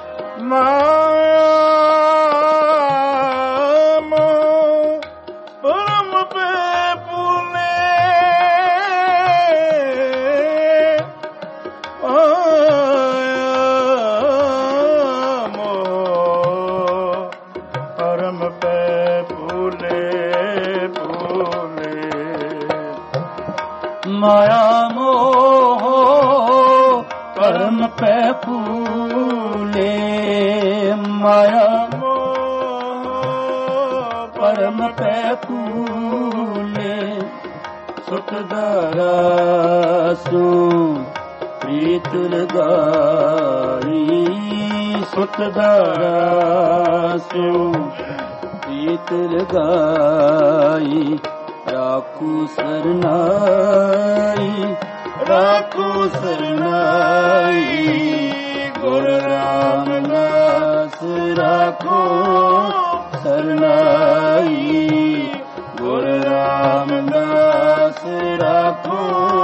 माया मोह ਮਾਇਆ ਮੋਹ ਕਰਮ ਪੈ ਫੂਲੇ ਮਾਇਆ ਮੋਹ ਕਰਮ ਪੈ ਫੂਲੇ ਸੁਖ ਦਰਸੂ ਪ੍ਰੀਤ ਲਗਾਈ ਸੁਖ ਦਰਸੂ ਪ੍ਰੀਤ ਲਗਾਈ ਰਾਖੂ ਸਰਨਾਈ ਰਾਖੂ ਸਰਨਾਈ ਗੁਰ ਰਾਮਦਾਸ ਰਾਖੋ ਸਰਨਾਈ ਗੁਰ ਰਾਮਦਾਸ ਰਾਖੋ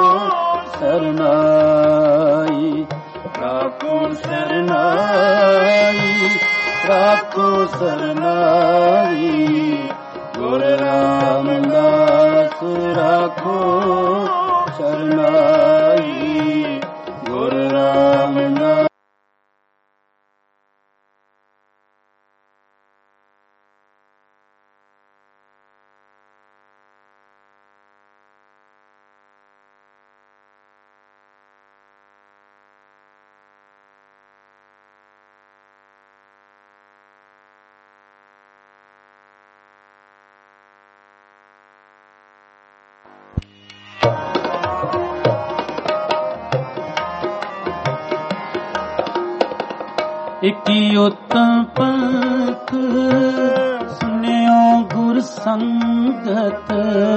ਸਰਨਾਈ ਰਾਖੋ ਸਰਨਾਈ ਰਾਖੋ ਸਰਨਾਈ ਗੁਰ ਰਾਮਦਾਸ ਰਾਖੋ ਸਰਨਾਈ ਗੁਰ ਰਾਮਦਾਸ। ਇਕੀ ਉਤਮ ਪੰਥ ਸੁਨਿਓ ਗੁਰ ਸੰਗਤ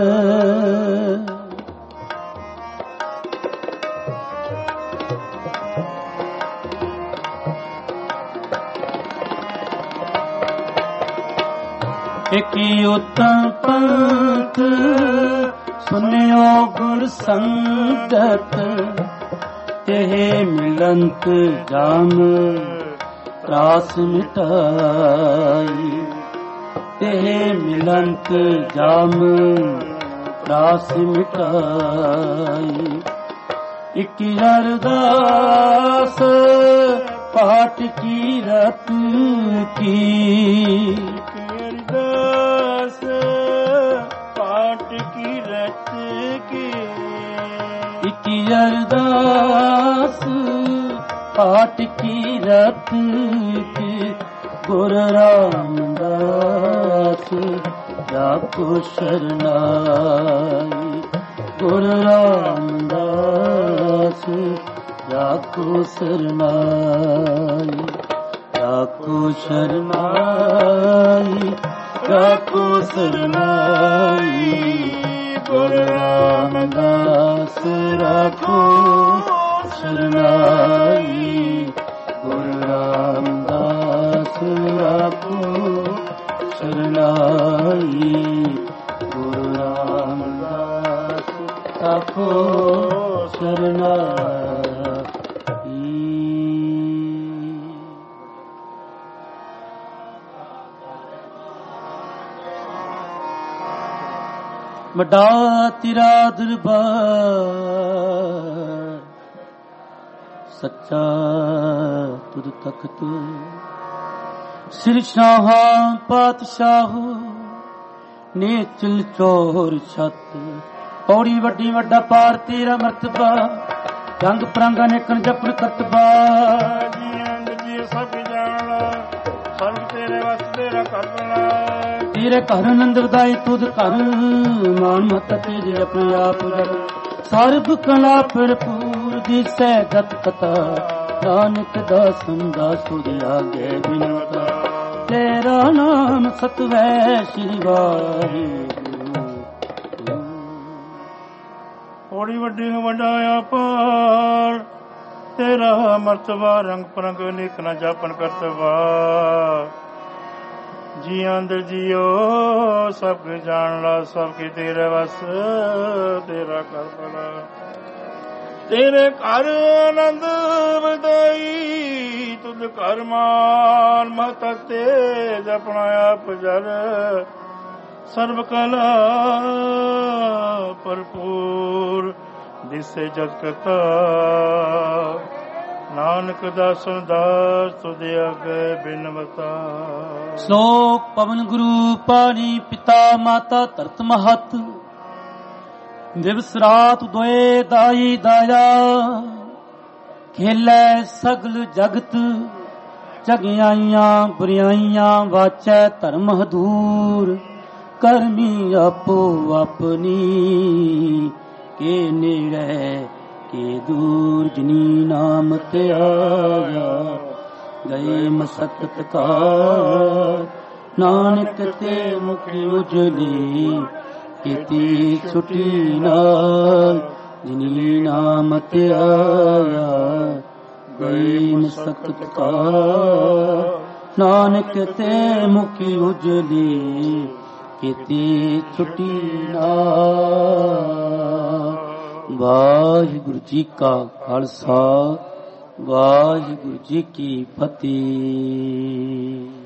ਇਕੀ ਉਤਮ ਪੰਥ ਸੁਨਿਓ ਗੁਰ ਸੰਗਤ ਤੇਹ ਮਿਲੰਤ ਜਾਮ ਤਰਾਸ ਮਿਟਾਈ ਤੇਹ ਮਿਲੰਤ ਜਾਮ ਤਰਾਸ ਮਿਟਾਈ ਇਕ ਅਰਦਾਸ ਪਾਠ ਕੀ ਰਤ ਕੀ ਅਰਦਾਸ ਪਾਠ ਕੀ ਰਤ ਕੀ ਇਕ ਅਰਦਾਸ ਪਾਠ ਕੀ ਰਤ ਕੀ ਗੁਰ ਰਾਮਦਾਸ ਰਾਖੋ ਸਰਨਾਈ ਗੁਰ ਰਾਮਦਾਸ ਰਾਖੋ ਸਰਨਾਈ ਰਾਖੋ ਸਰਨਾਈ ਰਾਖੋ ਸਰਨਾਈ ਗੁਰ ਰਾਮਦਾਸ ਰਾਖੋ ਸਰਨਾਈ ਗੁਰ ਰਾਮਦਾਸ ਰਾਖੋ ਸਰਨਾਈ ਗੁਰ ਰਾਮਦਾਸ ਰਾਖੋ ਸਰਨਾਈ। ਵੱਡਾ ਤੇਰਾ ਦਰਬਾਰ ਸੱਚਾ ਤੁਧ ਤਖਤ ਸਿਰ ਸ਼ਾਹਾਂ ਪਾਤਸ਼ਾਹ ਨੇਚਲ ਚੋਰ ਛੱਤ ਪੌੜੀ ਵੱਡੀ ਵੱਡਾ ਪਾਰ ਤੇਰਾ ਮਰਤਬਾ ਜੰਗ ਪ੍ਰਾਂਗਾ ਨੇਕਣ ਜਪਨ ਕਰਤਬਾ ਜੀ ਅੰਗ ਜੀ ਸਭ ਜਾਣ ਸਰਬ ਤੇਰੇ ਵਸ ਤੇਰਾ ਕਰਨਾ ਤੇਰੇ ਘਰ ਆਨੰਦ ਵਧਾਈ ਤੁਧ ਘਰ ਮਾਨ ਮਤ ਤੇਜ ਆਪਣੇ ਆਪ ਜਪ ਸਰਬ ਕਲਾ ਭਰਪੂਰ ਦਿਸੈ ਗਤ ਕਥਾ ਨਾਨਕ ਦਾਸਨ ਦਾਸੁ ਦੇ ਆਗੇ ਬਿਨਵਤਾ ਤੇਰਾ ਨਾਮ ਸਤਵੈ ਸ੍ਰੀ ਵਾਹਿਗੁਰੂ। ਬੜੀ ਵੱਡੀ ਵੱਡਾ ਆਪਾਰ ਤੇਰਾ ਮਰਤਬਾ ਰੰਗ ਪਰੰਗ ਨਿਕ ਨ ਜਾਪਨ ਕਰਤਵਾ ਜੀ ਅੰਦਰ ਜੀਓ ਸਭ ਜਾਣ ਲਾ ਸਭ ਕੀ ਤੇਰੇ ਵਸ ਤੇਰਾ ਕਰ ਬਲਾ ਤੇਰੇ ਘਰ ਆਨੰਦ ਵਧਾਈ ਤੁਧ ਘਰ ਮਾਨ ਮਤ ਤੇਜ ਆਪਣਾ ਆਪ ਜਰ ਸਰਬ ਕਲਾ ਭਰਪੂਰ ਦਿਸੇ ਜਗ ਕਥਾ ਨਾਨਕ ਦਾਸਨ ਦਾਸ ਤੁਧ ਅਗੇ ਬਿਨਵਤਾ। ਸ਼ਲੋਕ ਪਵਨ ਗੁਰੂ ਪਾਣੀ ਪਿਤਾ ਮਾਤਾ ਧਰਤ ਮਹਤ ਦਿਵਸ ਰਾਤ ਦੋਏ ਦਾਈ ਦਾਇਆ, ਖੇਲੇ ਸਗਲ ਜਗਤ ਚਗਿਆਈਆਂ ਬੁਰਿਆਈਆਂ, ਵਾਚੈ ਧਰਮ ਹਦੂਰ ਕਰਮੀ ਆਪੋ ਆਪਣੀ, ਕੇ ਨੇੜੇ ਕੇ ਦੂਰ ਜਿਨੀ ਨਾਮ ਤੇ ਆਇਆ, ਗਏ ਮਸਕਤ ਕਾ ਨਾਨਕ ਤੇ ਮੁਖੀ ਉਜਲੀ, ਕੀਤੀ ਛੁਟੀ ਨਾਲ ਜਿਨੀ ਨਾਮ ਤੇ ਆਇਆ, ਗਏ ਮਸਕਤ ਕਾ ਨਾਨਕ ਤੇ ਮੁਖੀ ਉਜਲੀ, ਕੀਤੀ ਛੁਟੀ ਨਾਲ। ਵਾਹਿਗੁਰੂ ਜੀ ਕਾ ਖਾਲਸਾ, ਵਾਹਿਗੁਰੂ ਜੀ ਕੀ ਫਤਿਹ।